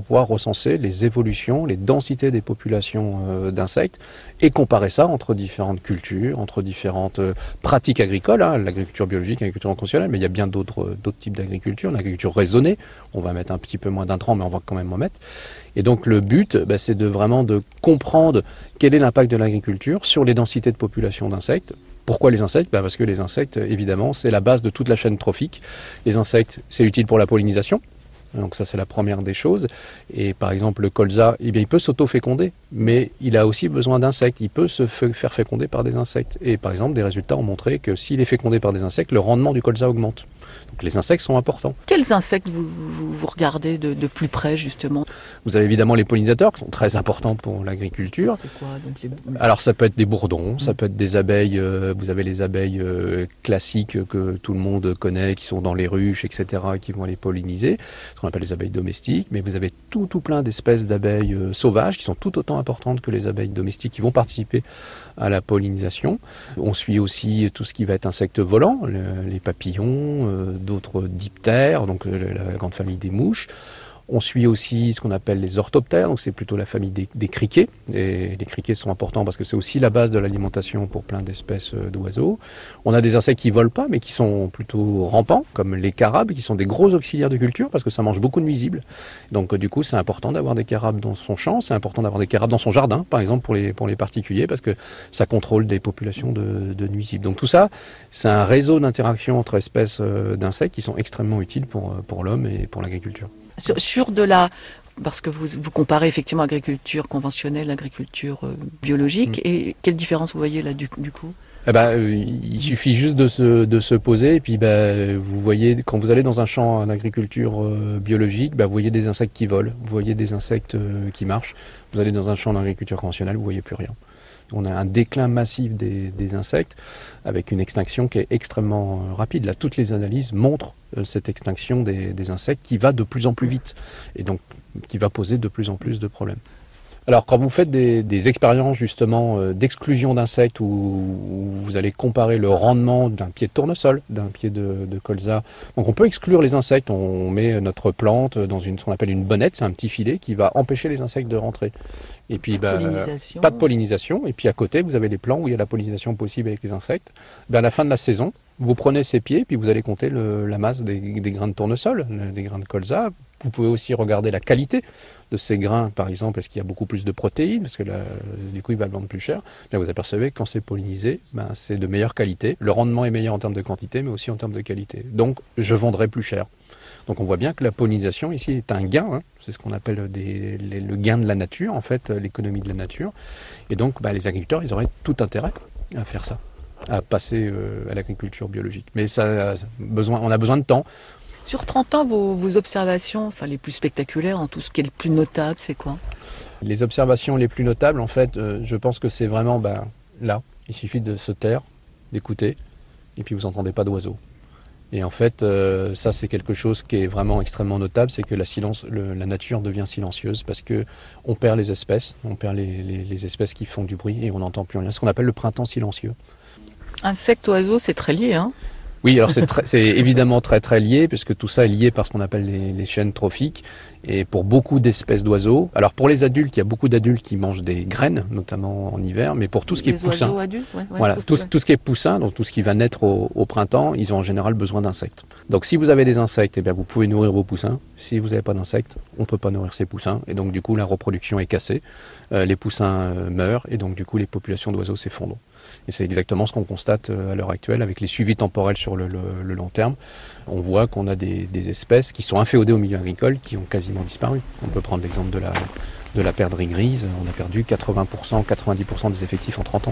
pouvoir recenser les évolutions, les densités des populations euh, d'insectes et comparer ça entre différentes cultures, entre différentes euh, pratiques agricoles, hein, l'agriculture biologique, l'agriculture conventionnelle, mais il y a bien d'autres d'autres types d'agriculture, l'agriculture raisonnée, on va mettre un petit peu moins d'intrants, mais on va quand même en mettre. Et donc le but, bah, c'est de vraiment de comprendre quel est l'impact de l'agriculture sur les densités de population d'insectes. Pourquoi les insectes ? Bah parce que les insectes, évidemment, c'est la base de toute la chaîne trophique. Les insectes, c'est utile pour la pollinisation. Donc ça, c'est la première des choses. Et par exemple, le colza, eh bien, il peut s'auto-féconder, mais il a aussi besoin d'insectes. Il peut se faire féconder par des insectes. Et par exemple, des résultats ont montré que s'il est fécondé par des insectes, le rendement du colza augmente. Donc les insectes sont importants. Quels insectes vous, vous, vous regardez de, de plus près, justement ? Vous avez évidemment les pollinisateurs qui sont très importants pour l'agriculture. C'est quoi donc les... Alors ça peut être des bourdons, ça peut être des abeilles, euh, vous avez les abeilles euh, classiques que tout le monde connaît, qui sont dans les ruches, et cetera, qui vont aller polliniser, ce qu'on appelle les abeilles domestiques, mais vous avez tout, tout plein d'espèces d'abeilles euh, sauvages qui sont tout autant importantes que les abeilles domestiques qui vont participer à la pollinisation. On suit aussi tout ce qui va être insectes volants, le, les papillons, euh, d'autres diptères, donc euh, la grande famille des mouches. On suit aussi ce qu'on appelle les orthoptères, donc c'est plutôt la famille des, des criquets. Et les criquets sont importants parce que c'est aussi la base de l'alimentation pour plein d'espèces d'oiseaux. On a des insectes qui volent pas, mais qui sont plutôt rampants, comme les carabes, qui sont des gros auxiliaires de culture parce que ça mange beaucoup de nuisibles. Donc du coup, c'est important d'avoir des carabes dans son champ, c'est important d'avoir des carabes dans son jardin, par exemple pour les pour les particuliers, parce que ça contrôle des populations de, de nuisibles. Donc tout ça, c'est un réseau d'interaction entre espèces d'insectes qui sont extrêmement utiles pour pour l'homme et pour l'agriculture. Sur, sur de la, parce que vous, vous comparez effectivement agriculture conventionnelle, agriculture euh, biologique, mmh. et quelle différence vous voyez là du, du coup ? Eh ben, euh, il suffit juste de se, de se poser et puis ben, vous voyez, quand vous allez dans un champ en agriculture euh, biologique, ben, vous voyez des insectes qui volent, vous voyez des insectes euh, qui marchent. Vous allez dans un champ d'agriculture conventionnelle, vous voyez plus rien. On a un déclin massif des, des insectes avec une extinction qui est extrêmement euh, rapide. Là, toutes les analyses montrent euh, cette extinction des, des insectes qui va de plus en plus vite et donc qui va poser de plus en plus de problèmes. Alors, quand vous faites des, des expériences justement euh, d'exclusion d'insectes où, où vous allez comparer le rendement d'un pied de tournesol, d'un pied de, de colza, donc on peut exclure les insectes. On met notre plante dans une, ce qu'on appelle une bonnette, c'est un petit filet qui va empêcher les insectes de rentrer. Et puis, bah, pas de pollinisation. Et puis à côté, vous avez les plants où il y a la pollinisation possible avec les insectes. Ben, à la fin de la saison, vous prenez ces pieds, puis vous allez compter le, la masse des, des grains de tournesol, des grains de colza. Vous pouvez aussi regarder la qualité de ces grains, par exemple, est-ce qu'il y a beaucoup plus de protéines, parce que là, du coup, ils va le vendre plus cher. Bien, vous apercevez que quand c'est pollinisé, ben, c'est de meilleure qualité. Le rendement est meilleur en termes de quantité, mais aussi en termes de qualité. Donc, je vendrai plus cher. Donc on voit bien que la pollinisation ici est un gain, hein. C'est ce qu'on appelle des, les, le gain de la nature, en fait, l'économie de la nature. Et donc bah, les agriculteurs, ils auraient tout intérêt à faire ça, à passer euh, à l'agriculture biologique. Mais ça, besoin, on a besoin de temps. Sur trente ans, vos, vos observations, enfin les plus spectaculaires, en tout ce qui est le plus notable, c'est quoi ? Les observations les plus notables, en fait, euh, je pense que c'est vraiment bah, là. Il suffit de se taire, d'écouter, et puis vous n'entendez pas d'oiseaux. Et en fait, euh, ça c'est quelque chose qui est vraiment extrêmement notable, c'est que la, silence, le, la nature devient silencieuse parce que on perd les espèces, on perd les, les, les espèces qui font du bruit et on n'entend plus rien. Ce qu'on appelle le printemps silencieux. Insectes, oiseaux, c'est très lié, hein ? Oui, alors c'est, très, c'est évidemment très très lié, puisque tout ça est lié par ce qu'on appelle les, les chaînes trophiques. Et pour beaucoup d'espèces d'oiseaux, alors pour les adultes, il y a beaucoup d'adultes qui mangent des graines, notamment en hiver, mais pour tout ce qui les est poussin, oiseaux adultes, ouais, ouais, voilà, tout, tout ce qui est poussin, donc tout ce qui va naître au, au printemps, ils ont en général besoin d'insectes. Donc si vous avez des insectes, eh bien vous pouvez nourrir vos poussins. Si vous n'avez pas d'insectes, on ne peut pas nourrir ces poussins, et donc du coup la reproduction est cassée, euh, les poussins euh, meurent, et donc du coup les populations d'oiseaux s'effondrent. Et c'est exactement ce qu'on constate à l'heure actuelle avec les suivis temporels sur le, le, le long terme. On voit qu'on a des, des espèces qui sont inféodées au milieu agricole qui ont quasiment disparu. On peut prendre l'exemple de la, de la perdrix grise. On a perdu quatre-vingts pour cent, quatre-vingt-dix pour cent des effectifs en trente ans.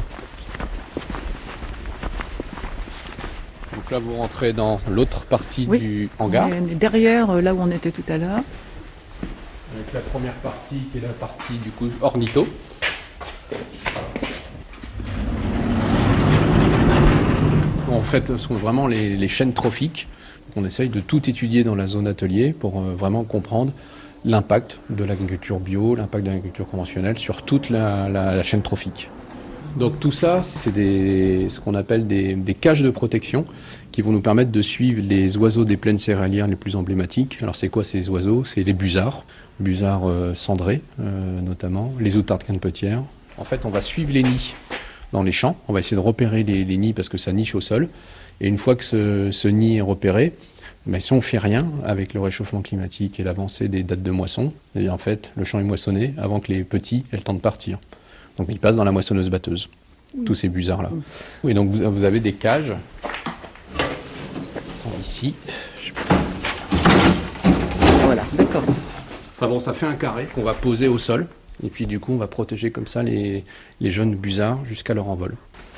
Donc là, vous rentrez dans l'autre partie oui, du hangar. Derrière, là où on était tout à l'heure. Avec la première partie qui est la partie du coup ornitho. En fait, ce sont vraiment les, les chaînes trophiques. On essaye de tout étudier dans la zone atelier pour euh, vraiment comprendre l'impact de l'agriculture bio, l'impact de l'agriculture conventionnelle sur toute la, la, la chaîne trophique. Donc tout ça, c'est des, ce qu'on appelle des, des cages de protection qui vont nous permettre de suivre les oiseaux des plaines céréalières les plus emblématiques. Alors c'est quoi ces oiseaux? C'est les busards, busards euh, cendrés euh, notamment, les outardes canepetières. En fait, on va suivre les nids dans les champs, on va essayer de repérer les, les nids parce que ça niche au sol. Et une fois que ce, ce nid est repéré, mais si on ne fait rien avec le réchauffement climatique et l'avancée des dates de moisson, eh bien en fait, le champ est moissonné avant que les petits aient le temps de partir. Donc ils passent dans la moissonneuse batteuse, mmh. tous ces busards-là. Mmh. Et donc vous, vous avez des cages, qui sont ici. Voilà, d'accord. Enfin bon, ça fait un carré qu'on va poser au sol, et puis du coup on va protéger comme ça les, les jeunes busards jusqu'à leur envol.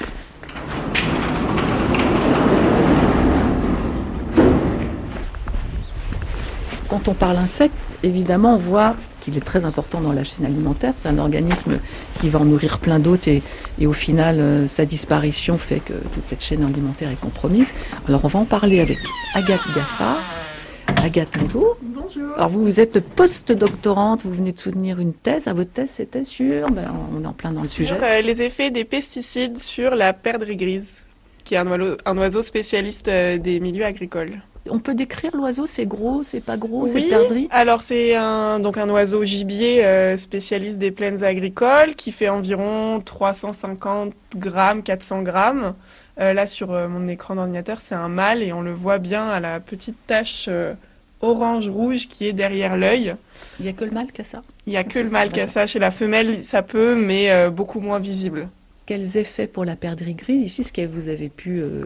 Quand on parle insectes, évidemment, on voit qu'il est très important dans la chaîne alimentaire. C'est un organisme qui va en nourrir plein d'autres et, et au final, euh, sa disparition fait que toute cette chaîne alimentaire est compromise. Alors, on va en parler avec Agathe Gaffard. Agathe, bonjour. Bonjour. Alors, vous, vous êtes post-doctorante, vous venez de soutenir une thèse. À votre thèse, c'était sur, ben, on est en plein dans le sujet. Sur euh, les effets des pesticides sur la perdrix grise, qui est un oiseau, un oiseau spécialiste euh, des milieux agricoles. On peut décrire l'oiseau, c'est gros, c'est pas gros, oui, c'est perdrix? Alors c'est un, donc un oiseau gibier euh, spécialiste des plaines agricoles qui fait environ trois cent cinquante grammes, quatre cents grammes. Euh, là sur euh, mon écran d'ordinateur, c'est un mâle et on le voit bien à la petite tache euh, orange-rouge qui est derrière l'œil. Il n'y a que le mâle qui a ça? Il n'y a que le mâle qui a ça. Chez la femelle, ça peut, mais euh, beaucoup moins visible. Quels effets pour la perdrix grise ici, ce que vous avez pu euh,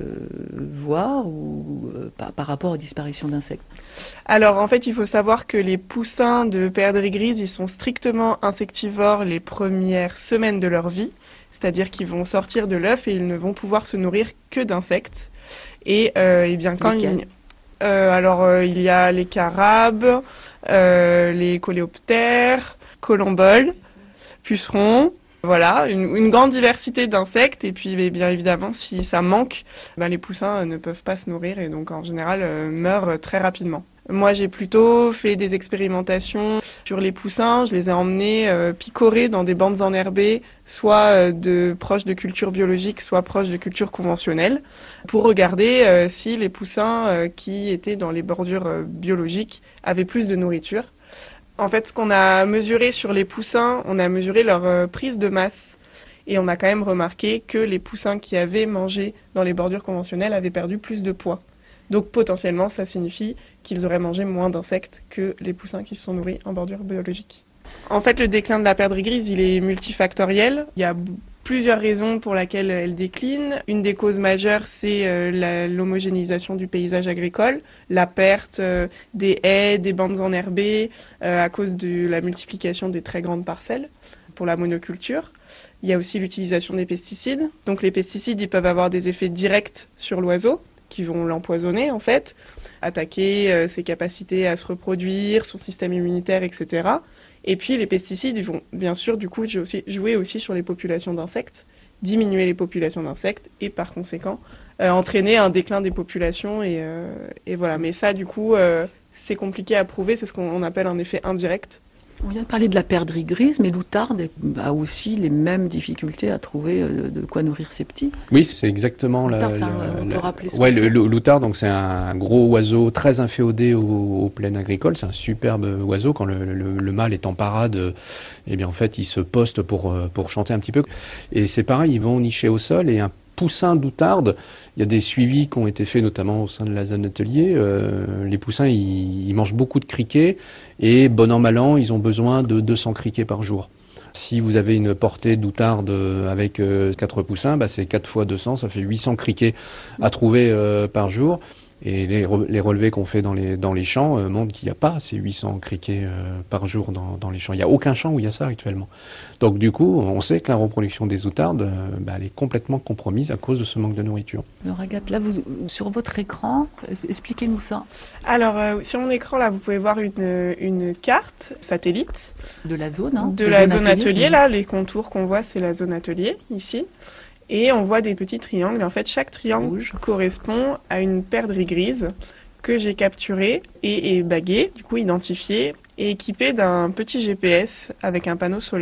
voir ou euh, par, par rapport aux disparitions d'insectes? Alors en fait, il faut savoir que les poussins de perdrix grise, ils sont strictement insectivores les premières semaines de leur vie, c'est-à-dire qu'ils vont sortir de l'œuf et ils ne vont pouvoir se nourrir que d'insectes. Et, euh, et bien quand ils... Euh, alors euh, il y a les carabes, euh, les coléoptères, colomboles, pucerons. Voilà, une, une grande diversité d'insectes et puis bien évidemment si ça manque, ben, les poussins ne peuvent pas se nourrir et donc en général euh, meurent très rapidement. Moi j'ai plutôt fait des expérimentations sur les poussins, je les ai emmenés euh, picorer dans des bandes enherbées, soit euh, de proches de culture biologique, soit proches de culture conventionnelle, pour regarder euh, si les poussins euh, qui étaient dans les bordures euh, biologiques avaient plus de nourriture. En fait, ce qu'on a mesuré sur les poussins, on a mesuré leur euh, prise de masse. Et on a quand même remarqué que les poussins qui avaient mangé dans les bordures conventionnelles avaient perdu plus de poids. Donc potentiellement, ça signifie qu'ils auraient mangé moins d'insectes que les poussins qui se sont nourris en bordure biologique. En fait, le déclin de la perdrix grise, il est multifactoriel. Il y a plusieurs raisons pour lesquelles elle décline. Une des causes majeures, c'est euh, la, l'homogénéisation du paysage agricole, la perte euh, des haies, des bandes enherbées, euh, à cause de la multiplication des très grandes parcelles pour la monoculture. Il y a aussi l'utilisation des pesticides. Donc les pesticides, ils peuvent avoir des effets directs sur l'oiseau, qui vont l'empoisonner en fait, attaquer euh, ses capacités à se reproduire, son système immunitaire, et cetera. Et puis les pesticides, ils vont bien sûr du coup jouer aussi sur les populations d'insectes, diminuer les populations d'insectes et par conséquent euh, entraîner un déclin des populations. Et, euh, et voilà. Mais ça du coup, euh, c'est compliqué à prouver, c'est ce qu'on appelle un effet indirect. On vient de parler de la perdrix grise, mais l'outarde a aussi les mêmes difficultés à trouver de quoi nourrir ses petits. Oui, c'est exactement la. L'outarde, ça, on peut rappeler ouais, le, le, l'outarde, donc c'est un gros oiseau très inféodé aux, aux plaines agricoles. C'est un superbe oiseau. Quand le, le, le mâle est en parade, eh bien en fait, il se poste pour pour chanter un petit peu. Et c'est pareil, ils vont nicher au sol et un poussin d'outarde. Il y a des suivis qui ont été faits notamment au sein de la zone atelier. Euh, les poussins, ils, ils mangent beaucoup de criquets et bon an mal an, ils ont besoin de deux cents criquets par jour. Si vous avez une portée d'outarde avec euh, quatre poussins, bah, c'est quatre fois deux cents, ça fait huit cents criquets à trouver euh, par jour. Et les, re, les relevés qu'on fait dans les, dans les champs euh, montrent qu'il n'y a pas ces huit cents criquets euh, par jour dans, dans les champs. Il n'y a aucun champ où il y a ça actuellement. Donc du coup, on sait que la reproduction des outardes, euh, bah, elle est complètement compromise à cause de ce manque de nourriture. Alors Agathe, là, vous, sur votre écran, expliquez-nous ça. Alors, euh, sur mon écran, là, vous pouvez voir une, une carte satellite. De la zone, hein. De la zone atelier, atelier là. Les contours qu'on voit, c'est la zone atelier, ici. Et on voit des petits triangles. En fait, chaque triangle rouge correspond à une perdrix grise que j'ai capturée et, et baguée, du coup identifiée, et équipée d'un petit G P S avec un panneau solaire.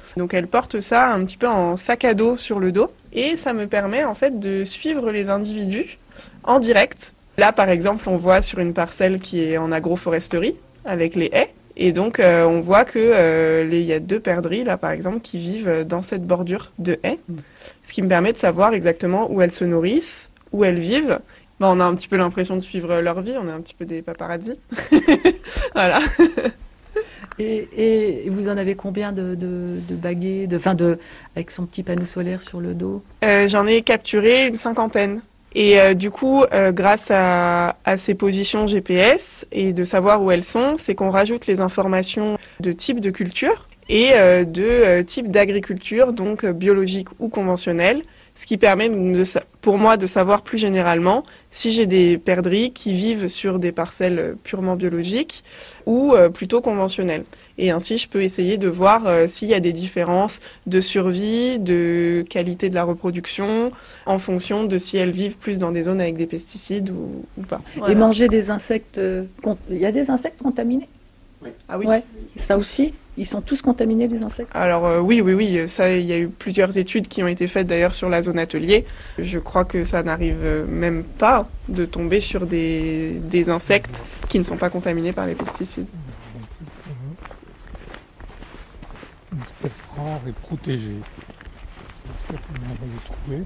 Donc elle porte ça un petit peu en sac à dos sur le dos et ça me permet en fait de suivre les individus en direct. Là par exemple on voit sur une parcelle qui est en agroforesterie avec les haies et donc euh, on voit que euh, les, y a deux perdrix là par exemple qui vivent dans cette bordure de haies, ce qui me permet de savoir exactement où elles se nourrissent, où elles vivent. Bon, on a un petit peu l'impression de suivre leur vie, on est un petit peu des paparazzis. Voilà. Et, et vous en avez combien de, de, de baguettes, de, enfin de, avec son petit panneau solaire sur le dos? euh, J'en ai capturé une cinquantaine. Et euh, du coup, euh, grâce à, à ces positions G P S et de savoir où elles sont, c'est qu'on rajoute les informations de type de culture et euh, de euh, type d'agriculture, donc euh, biologique ou conventionnelle, ce qui permet de, pour moi de savoir plus généralement si j'ai des perdrix qui vivent sur des parcelles purement biologiques ou euh, plutôt conventionnelles. Et ainsi, je peux essayer de voir euh, s'il y a des différences de survie, de qualité de la reproduction, en fonction de si elles vivent plus dans des zones avec des pesticides ou, ou pas. Voilà. Et manger des insectes, euh, il y a des insectes contaminés? Oui. Ah oui. Ouais. Ça aussi, ils sont tous contaminés, les insectes? Alors euh, oui, oui, oui. Ça, il y a eu plusieurs études qui ont été faites d'ailleurs sur la zone atelier. Je crois que ça n'arrive même pas de tomber sur des, des insectes qui ne sont pas contaminés par les pesticides. Une espèce rare et protégée. J'espère qu'on va le trouver.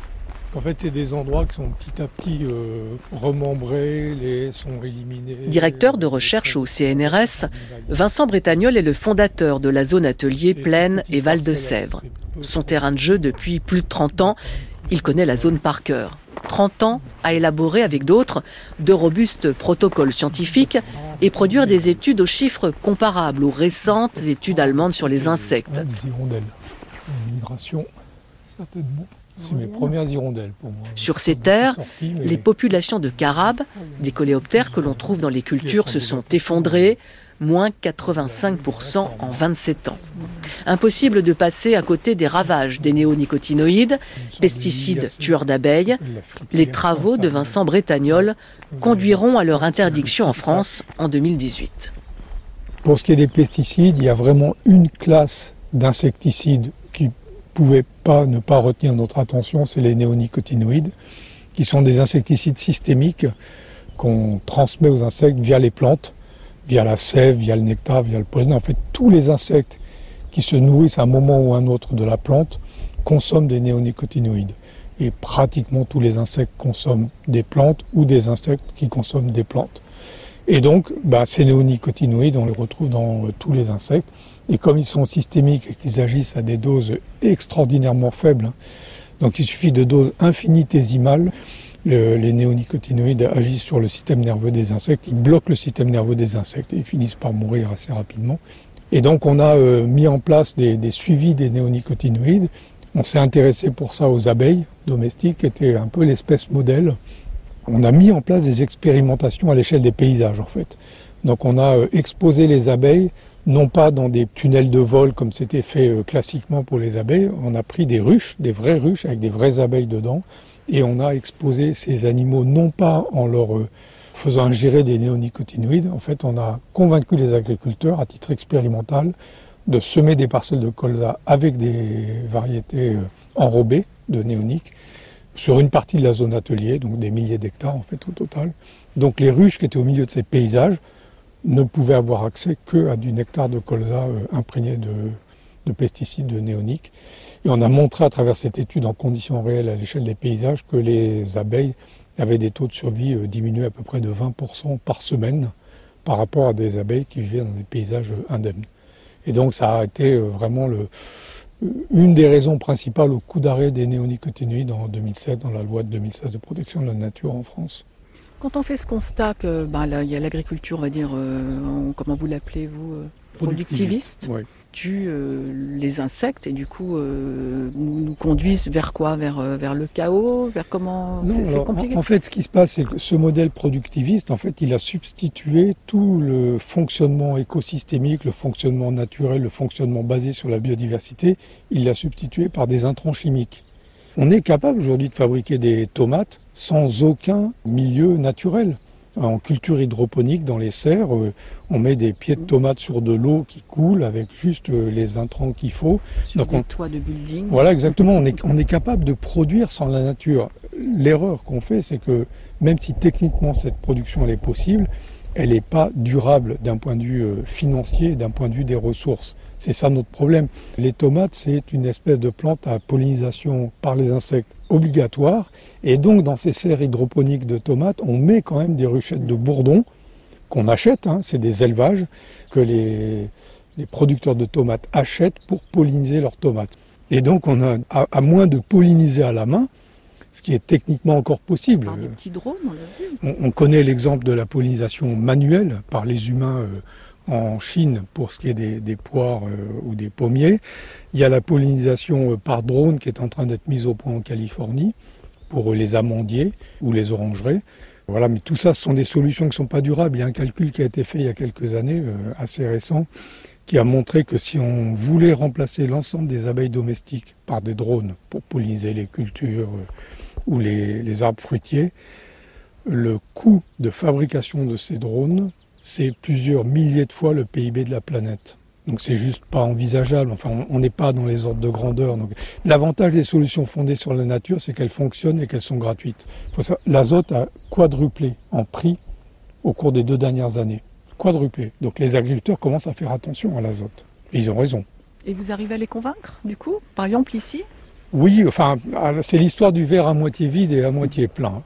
En fait, c'est des endroits qui sont petit à petit euh, remembrés, les sont éliminés. Directeur de recherche au C N R S, Vincent Bretagnol est le fondateur de la zone atelier Plaine et Val de Sèvres. Son terrain de jeu depuis plus de trente ans, il connaît la zone par cœur. trente ans à élaborer avec d'autres de robustes protocoles scientifiques et produire des études aux chiffres comparables aux récentes études allemandes sur les insectes. Des hirondelles, une migration, certainement. C'est mes premières hirondelles pour moi. Sur ces terres, les populations de carabes, des coléoptères que l'on trouve dans les cultures, se sont effondrées, moins quatre-vingt-cinq pour cent en vingt-sept ans. Impossible de passer à côté des ravages des néonicotinoïdes, pesticides tueurs d'abeilles. Les travaux de Vincent Bretagnol conduiront à leur interdiction en France en deux mille dix-huit. Pour ce qui est des pesticides, il y a vraiment une classe d'insecticides qui ne pouvait pas ne pas retenir notre attention, c'est les néonicotinoïdes, qui sont des insecticides systémiques qu'on transmet aux insectes via les plantes, via la sève, via le nectar, via le pollen. En fait, tous les insectes qui se nourrissent à un moment ou à un autre de la plante consomment des néonicotinoïdes. Et pratiquement tous les insectes consomment des plantes ou des insectes qui consomment des plantes. Et donc, bah, ces néonicotinoïdes, on les retrouve dans euh, tous les insectes. Et comme ils sont systémiques et qu'ils agissent à des doses extraordinairement faibles, hein, donc il suffit de doses infinitésimales, le, les néonicotinoïdes agissent sur le système nerveux des insectes, ils bloquent le système nerveux des insectes et ils finissent par mourir assez rapidement. Et donc on a euh, mis en place des, des suivis des néonicotinoïdes. On s'est intéressé pour ça aux abeilles domestiques, qui étaient un peu l'espèce modèle. On a mis en place des expérimentations à l'échelle des paysages en fait. Donc on a euh, exposé les abeilles non pas dans des tunnels de vol comme c'était fait euh, classiquement pour les abeilles, on a pris des ruches, des vraies ruches avec des vraies abeilles dedans, et on a exposé ces animaux non pas en leur euh, faisant ingérer des néonicotinoïdes, en fait on a convaincu les agriculteurs à titre expérimental de semer des parcelles de colza avec des variétés euh, enrobées de néoniques sur une partie de la zone atelier, donc des milliers d'hectares en fait au total. Donc les ruches qui étaient au milieu de ces paysages ne pouvaient avoir accès qu'à du nectar de colza euh, imprégné de, de pesticides, de néoniques. Et on a montré à travers cette étude en conditions réelles à l'échelle des paysages que les abeilles avaient des taux de survie euh, diminués à peu près de vingt pour cent par semaine par rapport à des abeilles qui vivaient dans des paysages euh, indemnes. Et donc ça a été euh, vraiment le, une des raisons principales au coup d'arrêt des néonicotinoïdes en deux mille sept, dans la loi de deux mille seize de protection de la nature en France. Quand on fait ce constat que ben, là, il y a l'agriculture, on va dire, euh, en, comment vous l'appelez vous, euh, productiviste, oui. tue euh, les insectes et du coup euh, nous, nous conduisent vers quoi, vers, euh, vers le chaos, vers comment Non, c'est, c'est alors, compliqué. En, en fait, ce qui se passe, c'est que ce modèle productiviste, en fait, il a substitué tout le fonctionnement écosystémique, le fonctionnement naturel, le fonctionnement basé sur la biodiversité, il l'a substitué par des intrants chimiques. On est capable aujourd'hui de fabriquer des tomates sans aucun milieu naturel. En culture hydroponique, dans les serres, euh, on met des pieds de tomates sur de l'eau qui coule avec juste euh, les intrants qu'il faut. Sur Donc des on... toits de building. Voilà, exactement. On est, on est capable de produire sans la nature. L'erreur qu'on fait, c'est que même si techniquement cette production elle est possible, elle n'est pas durable d'un point de vue euh, financier, d'un point de vue des ressources. C'est ça notre problème. Les tomates, c'est une espèce de plante à pollinisation par les insectes obligatoire. Et donc, dans ces serres hydroponiques de tomates, on met quand même des ruchettes de bourdons qu'on achète. Hein, c'est des élevages que les, les producteurs de tomates achètent pour polliniser leurs tomates. Et donc, on a, à, à moins de polliniser à la main, ce qui est techniquement encore possible. Par des petits drones, on l'a vu. On, on connaît l'exemple de la pollinisation manuelle par les humains euh, en Chine pour ce qui est des, des poires euh, ou des pommiers. Il y a la pollinisation euh, par drone qui est en train d'être mise au point en Californie pour euh, les amandiers ou les orangeraies. Voilà, mais tout ça, ce sont des solutions qui ne sont pas durables. Il y a un calcul qui a été fait il y a quelques années, euh, assez récent, qui a montré que si on voulait remplacer l'ensemble des abeilles domestiques par des drones pour polliniser les cultures euh, ou les, les arbres fruitiers, le coût de fabrication de ces drones, c'est plusieurs milliers de fois le P I B de la planète. Donc c'est juste pas envisageable. Enfin, on n'est pas dans les ordres de grandeur. Donc, l'avantage des solutions fondées sur la nature, c'est qu'elles fonctionnent et qu'elles sont gratuites. L'azote a quadruplé en prix au cours des deux dernières années. Quadruplé. Donc les agriculteurs commencent à faire attention à l'azote. Et ils ont raison. Et vous arrivez à les convaincre, du coup? Par exemple, ici? Oui, enfin, c'est l'histoire du verre à moitié vide et à moitié plein.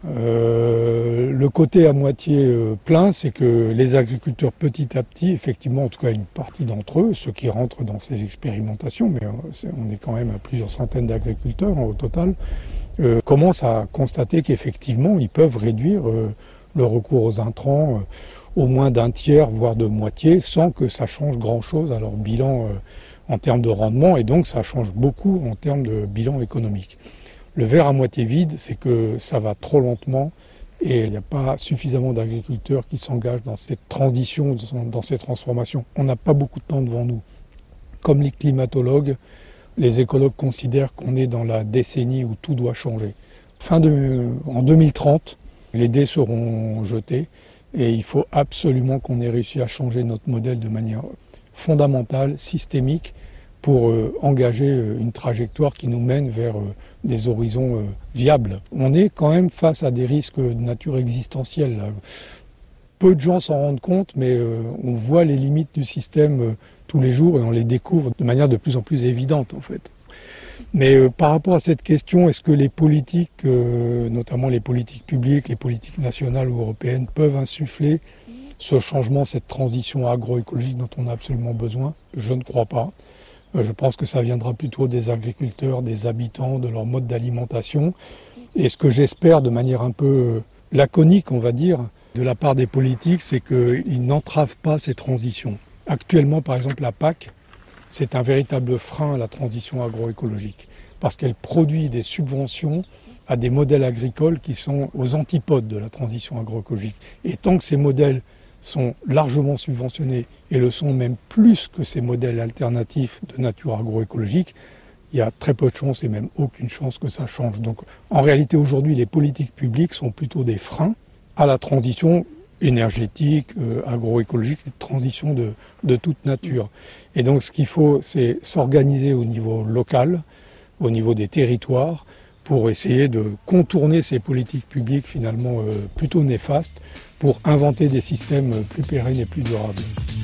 Euh, le côté à moitié plein, c'est que les agriculteurs, petit à petit, effectivement, en tout cas une partie d'entre eux, ceux qui rentrent dans ces expérimentations, mais on est quand même à plusieurs centaines d'agriculteurs au total, euh, commencent à constater qu'effectivement, ils peuvent réduire euh, le recours aux intrants euh, au moins d'un tiers, voire de moitié, sans que ça change grand-chose à leur bilan euh, en termes de rendement, et donc ça change beaucoup en termes de bilan économique. Le verre à moitié vide, c'est que ça va trop lentement et il n'y a pas suffisamment d'agriculteurs qui s'engagent dans cette transition, dans ces transformations. On n'a pas beaucoup de temps devant nous. Comme les climatologues, les écologues considèrent qu'on est dans la décennie où tout doit changer. Fin de, en deux mille trente, les dés seront jetés et il faut absolument qu'on ait réussi à changer notre modèle de manière fondamentale, systémique, pour euh, engager euh, une trajectoire qui nous mène vers euh, des horizons euh, viables. On est quand même face à des risques de nature existentielle. Là. Peu de gens s'en rendent compte, mais euh, on voit les limites du système euh, tous les jours et on les découvre de manière de plus en plus évidente en fait. Mais euh, par rapport à cette question, est-ce que les politiques, euh, notamment les politiques publiques, les politiques nationales ou européennes, peuvent insuffler ce changement, cette transition agroécologique dont on a absolument besoin? Je ne crois pas. Je pense que ça viendra plutôt des agriculteurs, des habitants, de leur mode d'alimentation. Et ce que j'espère de manière un peu laconique, on va dire, de la part des politiques, c'est qu'ils n'entravent pas ces transitions. Actuellement, par exemple, la P A C, c'est un véritable frein à la transition agroécologique, parce qu'elle produit des subventions à des modèles agricoles qui sont aux antipodes de la transition agroécologique. Et tant que ces modèles sont largement subventionnés et le sont même plus que ces modèles alternatifs de nature agroécologique, il y a très peu de chances et même aucune chance que ça change. Donc en réalité aujourd'hui les politiques publiques sont plutôt des freins à la transition énergétique, euh, agroécologique, transition de, de toute nature. Et donc ce qu'il faut, c'est s'organiser au niveau local, au niveau des territoires, pour essayer de contourner ces politiques publiques finalement euh, plutôt néfastes, pour inventer des systèmes plus pérennes et plus durables.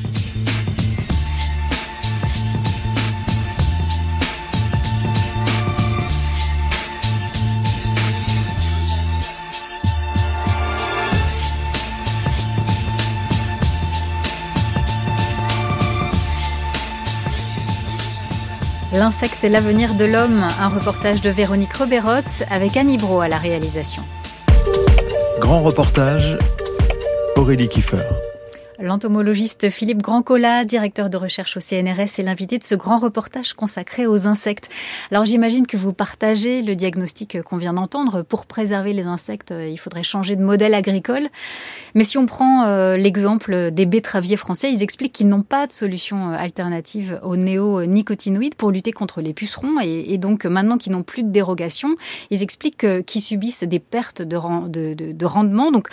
L'insecte et l'avenir de l'homme, un reportage de Véronique Roberotte avec Annie Brault à la réalisation. Grand reportage, Aurélie Kiefer. L'entomologiste Philippe Grandcola, directeur de recherche au C N R S, est l'invité de ce grand reportage consacré aux insectes. Alors j'imagine que vous partagez le diagnostic qu'on vient d'entendre. Pour préserver les insectes, il faudrait changer de modèle agricole. Mais si on prend euh, l'exemple des betteraviers français, ils expliquent qu'ils n'ont pas de solution alternative aux néonicotinoïdes pour lutter contre les pucerons. Et, et donc maintenant qu'ils n'ont plus de dérogation, ils expliquent qu'ils subissent des pertes de, de, de, de rendement. Donc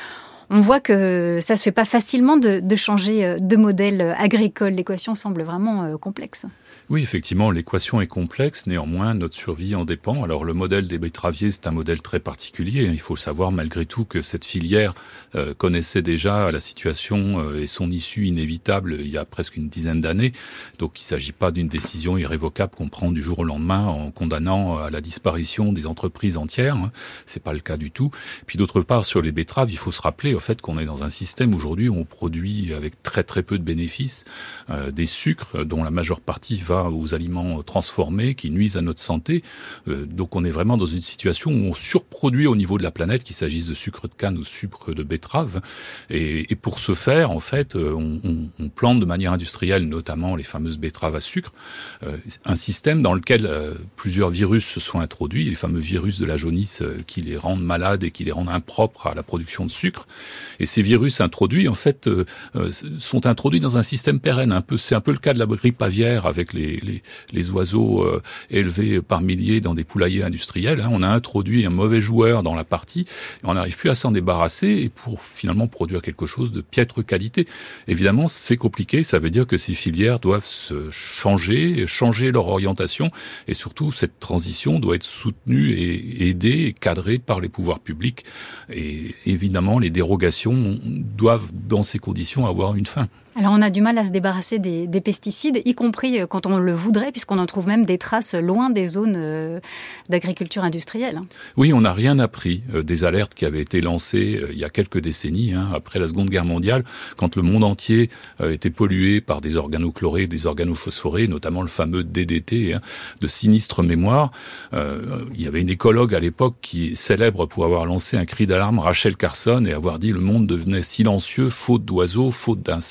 On voit que ça se fait pas facilement de, de changer de modèle agricole. L'équation semble vraiment complexe. Oui, effectivement, l'équation est complexe. Néanmoins, notre survie en dépend. Alors, le modèle des betteraviers, c'est un modèle très particulier. Il faut savoir, malgré tout, que cette filière euh, connaissait déjà la situation euh, et son issue inévitable il y a presque une dizaine d'années. Donc, il ne s'agit pas d'une décision irrévocable qu'on prend du jour au lendemain en condamnant à la disparition des entreprises entières. Hein. C'est pas le cas du tout. Puis, d'autre part, sur les betteraves, il faut se rappeler au fait qu'on est dans un système aujourd'hui où on produit avec très très peu de bénéfices euh, des sucres dont la majeure partie va aux aliments transformés qui nuisent à notre santé. Euh, donc on est vraiment dans une situation où on surproduit au niveau de la planète, qu'il s'agisse de sucre de canne ou sucre de betterave. Et, et pour ce faire, en fait, on, on, on plante de manière industrielle, notamment les fameuses betteraves à sucre, euh, un système dans lequel euh, plusieurs virus se sont introduits, les fameux virus de la jaunisse euh, qui les rendent malades et qui les rendent impropres à la production de sucre. Et ces virus introduits, en fait, euh, euh, sont introduits dans un système pérenne. Un peu, c'est un peu le cas de la grippe aviaire avec les Les, les oiseaux euh, élevés par milliers dans des poulaillers industriels. Hein. On a introduit un mauvais joueur dans la partie et on n'arrive plus à s'en débarrasser et pour finalement produire quelque chose de piètre qualité. Évidemment, c'est compliqué. Ça veut dire que ces filières doivent se changer, changer leur orientation et surtout, cette transition doit être soutenue et aidée et cadrée par les pouvoirs publics. Et évidemment, les dérogations doivent, dans ces conditions, avoir une fin. Alors on a du mal à se débarrasser des, des pesticides, y compris quand on le voudrait, puisqu'on en trouve même des traces loin des zones euh, d'agriculture industrielle. Oui, on n'a rien appris euh, des alertes qui avaient été lancées euh, il y a quelques décennies, hein, après la Seconde Guerre mondiale, quand le monde entier euh, était pollué par des organochlorés, des organophosphorés, notamment le fameux D D T, hein, de sinistre mémoire. Euh, il y avait une écologue à l'époque qui est célèbre pour avoir lancé un cri d'alarme, Rachel Carson, et avoir dit « le monde devenait silencieux, faute d'oiseaux, faute d'insectes ».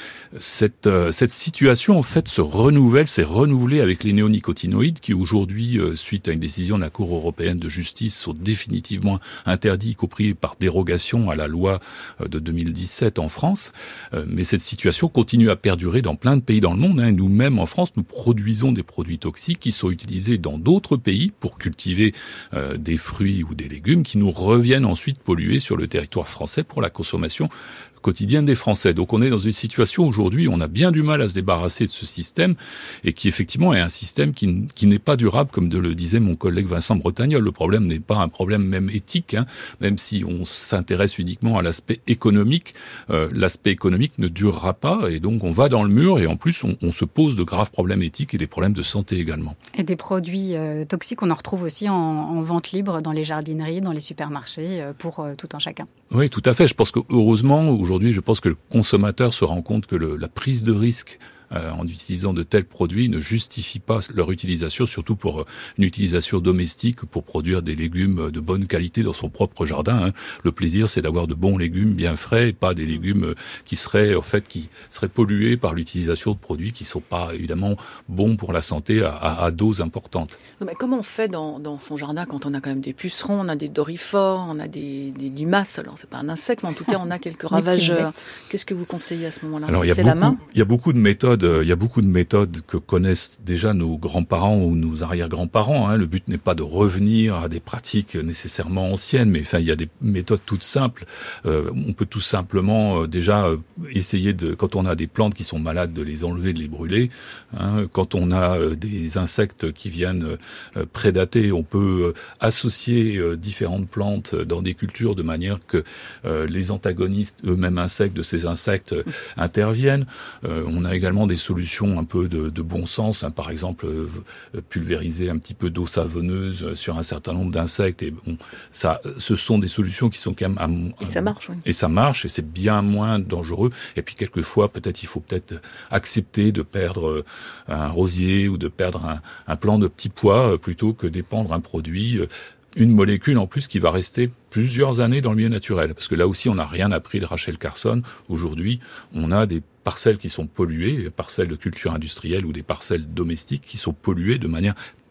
Cette, euh, cette situation, en fait, se renouvelle, s'est renouvelée avec les néonicotinoïdes qui, aujourd'hui, euh, suite à une décision de la Cour européenne de justice, sont définitivement interdits, y compris par dérogation à la loi euh, de deux mille dix-sept en France. Euh, mais cette situation continue à perdurer dans plein de pays dans le monde. Hein. Nous-mêmes, en France, nous produisons des produits toxiques qui sont utilisés dans d'autres pays pour cultiver euh, des fruits ou des légumes qui nous reviennent ensuite polluer sur le territoire français pour la consommation quotidienne des Français. Donc on est dans une situation aujourd'hui où on a bien du mal à se débarrasser de ce système et qui effectivement est un système qui, qui n'est pas durable, comme de le disait mon collègue Vincent Bretagnol. Le problème n'est pas un problème même éthique, hein, même si on s'intéresse uniquement à l'aspect économique. Euh, l'aspect économique ne durera pas et donc on va dans le mur et en plus on, on se pose de graves problèmes éthiques et des problèmes de santé également. Et des produits euh, toxiques, on en retrouve aussi en, en vente libre dans les jardineries, dans les supermarchés, euh, pour euh, tout un chacun. Oui, tout à fait. Je pense que heureusement, aujourd'hui, je pense que le consommateur se rend compte que le, la prise de risque euh, en utilisant de tels produits ne justifie pas leur utilisation, surtout pour euh, une utilisation domestique, pour produire des légumes de bonne qualité dans son propre jardin. Hein. Le plaisir, c'est d'avoir de bons légumes bien frais et pas des légumes qui seraient, en fait, qui seraient pollués par l'utilisation de produits qui sont pas, évidemment, bons pour la santé à, à, à dose importante. Mais comment on fait dans, dans son jardin quand on a quand même des pucerons, on a des dorifores, on a des, des limaces? Alors, c'est pas un insecte, mais en tout cas, on a quelques ravageurs. Qu'est-ce que vous conseillez à ce moment-là? Alors, il y a c'est beaucoup, la main il y a beaucoup de méthodes, il y a beaucoup de méthodes que connaissent déjà nos grands-parents ou nos arrière-grands-parents. Hein. Le but n'est pas de revenir à des pratiques nécessairement anciennes, mais enfin, il y a des méthodes toutes simples. Euh, on peut tout simplement euh, déjà euh, essayer de, quand on a des plantes qui sont malades, de les enlever, de les brûler. Hein. Quand on a euh, des insectes qui viennent euh, prédater, on peut euh, associer euh, différentes plantes dans des cultures de manière que euh, les antagonistes, eux-mêmes insectes, de ces insectes euh, interviennent. Euh, on a également des solutions un peu de, de bon sens, hein, par exemple euh, pulvériser un petit peu d'eau savonneuse sur un certain nombre d'insectes. Et bon, ça, ce sont des solutions qui sont quand même à, à, et ça marche. Oui. Et ça marche, et c'est bien moins dangereux. Et puis quelquefois, peut-être il faut peut-être accepter de perdre un rosier ou de perdre un, un plant de petits pois plutôt que d'épandre un produit. Une molécule en plus qui va rester plusieurs années dans le milieu naturel. Parce que là aussi, on n'a rien appris de Rachel Carson. Aujourd'hui, on a des parcelles qui sont polluées, des parcelles de culture industrielle ou des parcelles domestiques qui sont polluées de manière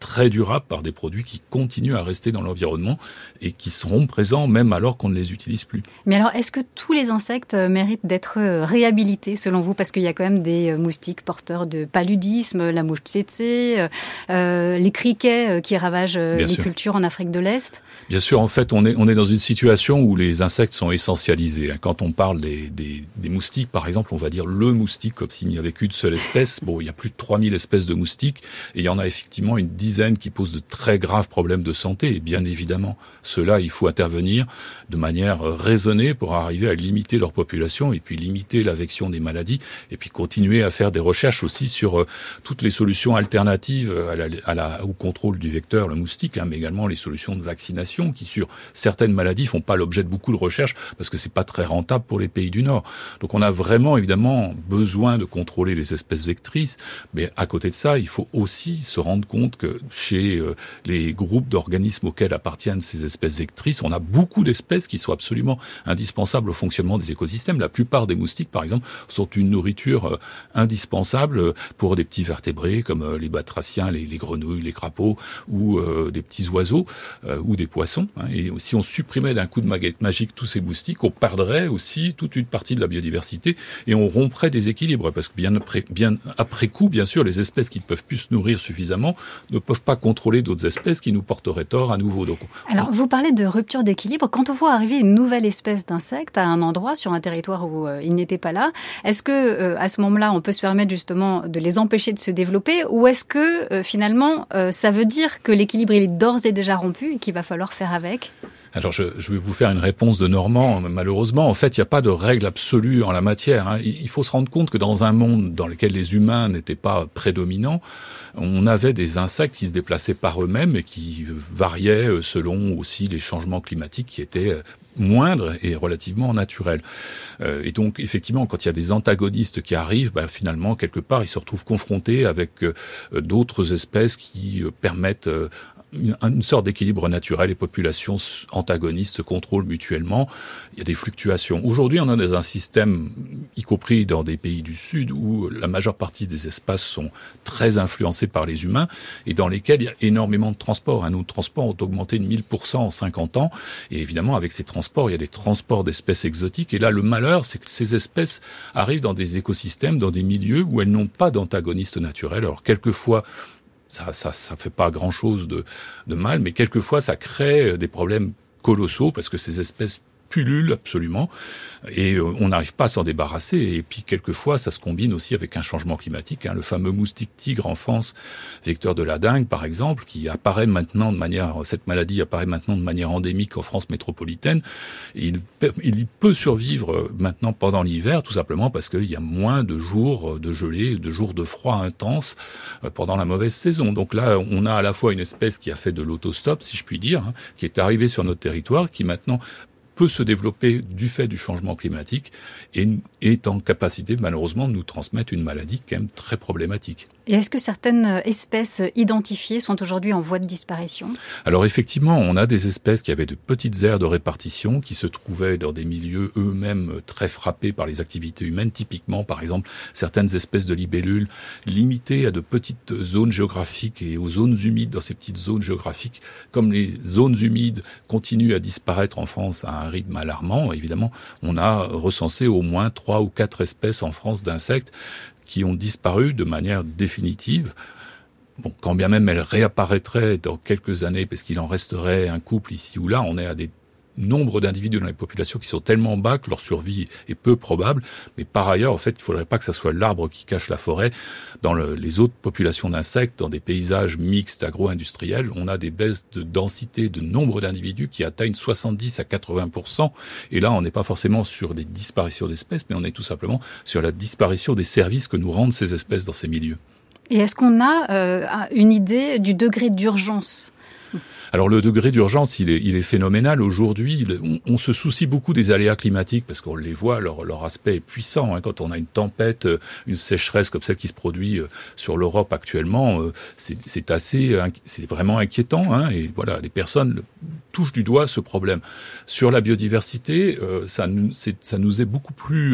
très durables par des produits qui continuent à rester dans l'environnement et qui seront présents même alors qu'on ne les utilise plus. Mais alors, est-ce que tous les insectes méritent d'être réhabilités selon vous? Parce qu'il y a quand même des moustiques porteurs de paludisme, la mouche tsetse, euh, les criquets qui ravagent Bien les sûr. cultures en Afrique de l'Est. Bien sûr, en fait, on est, on est dans une situation où les insectes sont essentialisés. Quand on parle des, des, des moustiques, par exemple, on va dire le moustique comme s'il n'y avait qu'une seule espèce. Bon, il y a plus de trois mille espèces de moustiques et il y en a effectivement une dizaine qui posent de très graves problèmes de santé. Et bien évidemment, ceux-là, il faut intervenir de manière raisonnée pour arriver à limiter leur population et puis limiter l'avection des maladies et puis continuer à faire des recherches aussi sur euh, toutes les solutions alternatives à la, à la, au contrôle du vecteur, le moustique, hein, mais également les solutions de vaccination qui, sur certaines maladies, font pas l'objet de beaucoup de recherches parce que c'est pas très rentable pour les pays du Nord. Donc on a vraiment évidemment besoin de contrôler les espèces vectrices, mais à côté de ça, il faut aussi se rendre compte que chez euh, les groupes d'organismes auxquels appartiennent ces espèces vectrices, on a beaucoup d'espèces qui sont absolument indispensables au fonctionnement des écosystèmes. La plupart des moustiques, par exemple, sont une nourriture euh, indispensable pour des petits vertébrés comme euh, les batraciens, les, les grenouilles, les crapauds ou euh, des petits oiseaux euh, ou des poissons. Hein. Et si on supprimait d'un coup de baguette magique tous ces moustiques, on perdrait aussi toute une partie de la biodiversité et on romprait des équilibres parce que bien après, bien après coup, bien sûr, les espèces qui ne peuvent plus se nourrir suffisamment ne peuvent pas contrôler d'autres espèces qui nous porteraient tort à nouveau. Donc, alors, vous parlez de rupture d'équilibre. Quand on voit arriver une nouvelle espèce d'insecte à un endroit, sur un territoire où euh, il n'était pas là, est-ce que euh, à ce moment-là, on peut se permettre justement de les empêcher de se développer, ou est-ce que euh, finalement, euh, ça veut dire que l'équilibre il est d'ores et déjà rompu et qu'il va falloir faire avec? Alors, je, je vais vous faire une réponse de Normand. Malheureusement, en fait, il n'y a pas de règle absolue en la matière. Hein. Il faut se rendre compte que dans un monde dans lequel les humains n'étaient pas prédominants, on avait des insectes qui se déplaçaient par eux-mêmes et qui variaient selon aussi les changements climatiques qui étaient moindres et relativement naturels. Euh, et donc, effectivement, quand il y a des antagonistes qui arrivent, bah, finalement, quelque part, ils se retrouvent confrontés avec euh, d'autres espèces qui euh, permettent euh, une, une sorte d'équilibre naturel. Les populations antagonistes se contrôlent mutuellement. Il y a des fluctuations. Aujourd'hui, on est dans un système, y compris dans des pays du Sud, où la majeure partie des espaces sont très influencés par les humains et dans lesquels il y a énormément de transports. Hein. Nos transports ont augmenté de mille pour cent en cinquante ans. Et évidemment, avec ces transports, il y a des transports d'espèces exotiques. Et là, le malheur, c'est que ces espèces arrivent dans des écosystèmes, dans des milieux où elles n'ont pas d'antagonistes naturels. Alors, quelquefois, ça, ça, ça fait pas grand-chose de, de mal, mais quelquefois, ça crée des problèmes colossaux parce que ces espèces pullulent absolument et on n'arrive pas à s'en débarrasser. Et puis quelquefois, ça se combine aussi avec un changement climatique. Hein. Le fameux moustique tigre en France, vecteur de la dengue par exemple, qui apparaît maintenant de manière, cette maladie apparaît maintenant de manière endémique en France métropolitaine. Et il, il peut survivre maintenant pendant l'hiver, tout simplement parce qu'il y a moins de jours de gelée, de jours de froid intense pendant la mauvaise saison. Donc là, on a à la fois une espèce qui a fait de l'autostop, si je puis dire, hein, qui est arrivée sur notre territoire, qui maintenant peut se développer du fait du changement climatique et est en capacité malheureusement de nous transmettre une maladie quand même très problématique. Et est-ce que certaines espèces identifiées sont aujourd'hui en voie de disparition ? Alors effectivement, on a des espèces qui avaient de petites aires de répartition, qui se trouvaient dans des milieux eux-mêmes très frappés par les activités humaines. Typiquement, par exemple, certaines espèces de libellules limitées à de petites zones géographiques et aux zones humides dans ces petites zones géographiques. Comme les zones humides continuent à disparaître en France à un rythme alarmant, évidemment, on a recensé au moins trois ou quatre espèces en France d'insectes qui ont disparu de manière définitive. Bon, quand bien même elles réapparaîtraient dans quelques années, parce qu'il en resterait un couple ici ou là, on est à des nombres d'individus dans les populations qui sont tellement bas que leur survie est peu probable. Mais par ailleurs, en fait, il ne faudrait pas que ça soit l'arbre qui cache la forêt. Dans le, les autres populations d'insectes, dans des paysages mixtes agro-industriels, on a des baisses de densité, de nombre d'individus qui atteignent soixante-dix à quatre-vingts pour cent. Et là, on n'est pas forcément sur des disparitions d'espèces, mais on est tout simplement sur la disparition des services que nous rendent ces espèces dans ces milieux. Et est-ce qu'on a euh, une idée du degré d'urgence ? Alors le degré d'urgence, il est, il est phénoménal. Aujourd'hui, on, on se soucie beaucoup des aléas climatiques parce qu'on les voit, leur, leur aspect est puissant. Hein. Quand on a une tempête, une sécheresse comme celle qui se produit sur l'Europe actuellement, c'est, c'est assez, c'est vraiment inquiétant. Hein. Et voilà, les personnes touchent du doigt ce problème. Sur la biodiversité, ça, c'est, ça nous est beaucoup plus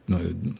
euh,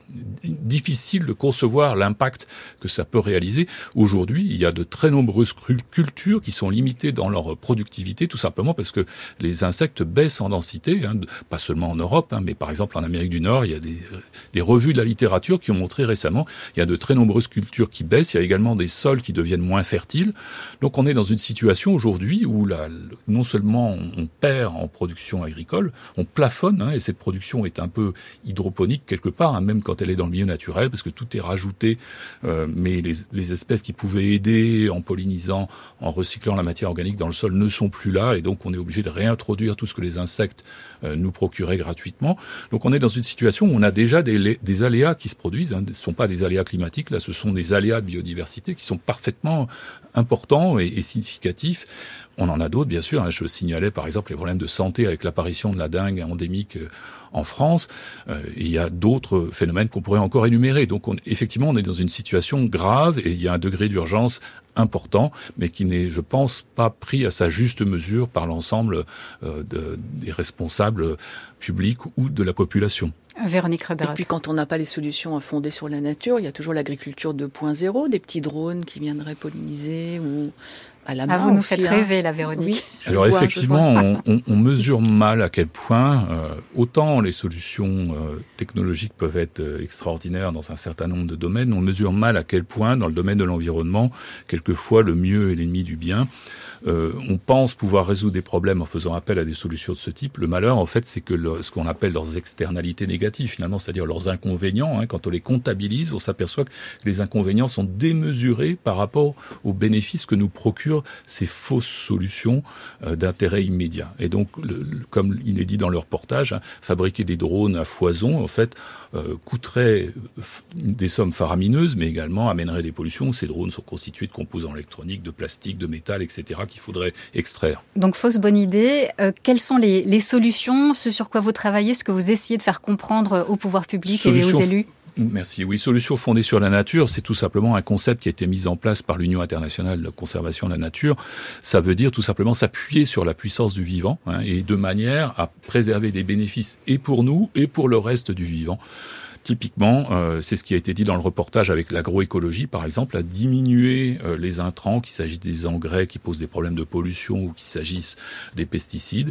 difficile de concevoir l'impact que ça peut réaliser. Aujourd'hui, il y a de très nombreuses cultures qui sont limitées dans leur productivité, tout simplement parce que les insectes baissent en densité, hein, pas seulement en Europe, hein, mais par exemple en Amérique du Nord, il y a des, des revues de la littérature qui ont montré récemment, il y a de très nombreuses cultures qui baissent, il y a également des sols qui deviennent moins fertiles. Donc on est dans une situation aujourd'hui où la, non seulement on perd en production agricole, on plafonne, hein, et cette production est un peu hydroponique quelque part, hein, même quand elle est dans le milieu naturel, parce que tout est rajouté, euh, mais les, les espèces qui pouvaient aider en pollinisant, en recyclant la matière organique dans le sol ne sont plus là, et donc on est obligé de réintroduire tout ce que les insectes euh, nous procuraient gratuitement. Donc on est dans une situation où on a déjà des, des aléas qui se produisent, hein. Ce ne sont pas des aléas climatiques, là ce sont des aléas de biodiversité qui sont parfaitement importants et, et significatifs. On en a d'autres, bien sûr. Je signalais, par exemple, les problèmes de santé avec l'apparition de la dengue endémique en France. Euh, il y a d'autres phénomènes qu'on pourrait encore énumérer. Donc, on, effectivement, on est dans une situation grave et il y a un degré d'urgence important, mais qui n'est, je pense, pas pris à sa juste mesure par l'ensemble euh, de, des responsables publics ou de la population. Véronique Reberot. Et puis quand on n'a pas les solutions fondées sur la nature, il y a toujours l'agriculture deux point zéro, des petits drones qui viendraient polliniser ou à la main. Ah, vous nous aussi, faites hein. rêver, la Véronique. Oui, Alors vois, effectivement, on, on, on mesure mal à quel point euh, autant les solutions euh, technologiques peuvent être euh, extraordinaires dans un certain nombre de domaines, on mesure mal à quel point dans le domaine de l'environnement, quelquefois le mieux est l'ennemi du bien. Euh, on pense pouvoir résoudre des problèmes en faisant appel à des solutions de ce type. Le malheur, en fait, c'est que le, ce qu'on appelle leurs externalités négatives, finalement, c'est-à-dire leurs inconvénients, hein, quand on les comptabilise, on s'aperçoit que les inconvénients sont démesurés par rapport aux bénéfices que nous procurent ces fausses solutions euh, d'intérêt immédiat. Et donc, le, le, comme il est dit dans le reportage, hein, fabriquer des drones à foison, en fait, euh, coûterait des sommes faramineuses, mais également amènerait des pollutions. Ces drones sont constitués de composants électroniques, de plastique, de métal, et cetera, qu'il faudrait extraire. Donc, fausse bonne idée. Euh, quelles sont les, les solutions, ce sur quoi vous travaillez, ce que vous essayez de faire comprendre au pouvoir public Solution... et aux élus ? Merci. Oui, solution fondée sur la nature, c'est tout simplement un concept qui a été mis en place par l'Union internationale de conservation de la nature. Ça veut dire tout simplement s'appuyer sur la puissance du vivant, hein, et de manière à préserver des bénéfices et pour nous et pour le reste du vivant. Typiquement, euh, c'est ce qui a été dit dans le reportage avec l'agroécologie, par exemple, à diminuer euh, les intrants, qu'il s'agisse des engrais qui posent des problèmes de pollution ou qu'il s'agisse des pesticides,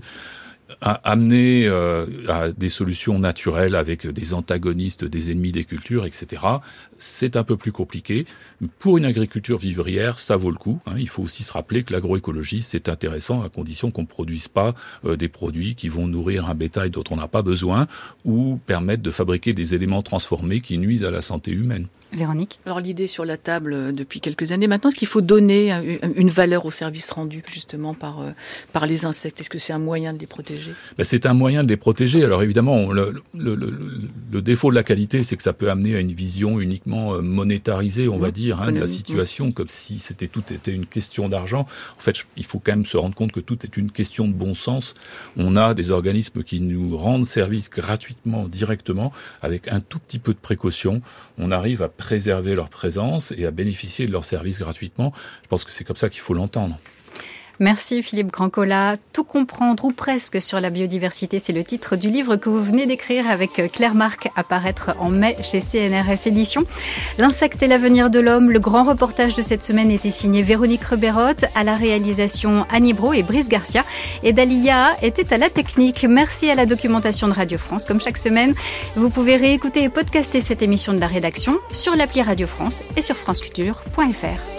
à amener euh, à des solutions naturelles avec des antagonistes, des ennemis des cultures, et cetera. C'est un peu plus compliqué. Pour une agriculture vivrière, ça vaut le coup, hein. Il faut aussi se rappeler que l'agroécologie, c'est intéressant à condition qu'on ne produise pas euh, des produits qui vont nourrir un bétail dont on n'a pas besoin ou permettre de fabriquer des éléments transformés qui nuisent à la santé humaine. Véronique ? Alors l'idée sur la table depuis quelques années maintenant, est-ce qu'il faut donner une valeur au service rendu justement par, par les insectes ? Est-ce que c'est un moyen de les protéger ? Ben, c'est un moyen de les protéger. Alors évidemment, le, le, le, le défaut de la qualité, c'est que ça peut amener à une vision uniquement monétarisée, on mmh, va dire, hein, de la situation, comme si c'était tout était une question d'argent. En fait, il faut quand même se rendre compte que tout est une question de bon sens. On a des organismes qui nous rendent service gratuitement, directement, avec un tout petit peu de précaution. On arrive à préserver leur présence et à bénéficier de leurs services gratuitement. Je pense que c'est comme ça qu'il faut l'entendre. Merci Philippe Grandcola. Tout comprendre ou presque sur la biodiversité, c'est le titre du livre que vous venez d'écrire avec Claire Marc, à paraître en mai chez C N R S Éditions. L'insecte et l'avenir de l'homme, le grand reportage de cette semaine était signé Véronique Reberot, à la réalisation Annie Brault et Brice Garcia, et Dalia était à la technique. Merci à la documentation de Radio France. Comme chaque semaine, vous pouvez réécouter et podcaster cette émission de la rédaction sur l'appli Radio France et sur franceculture point f r.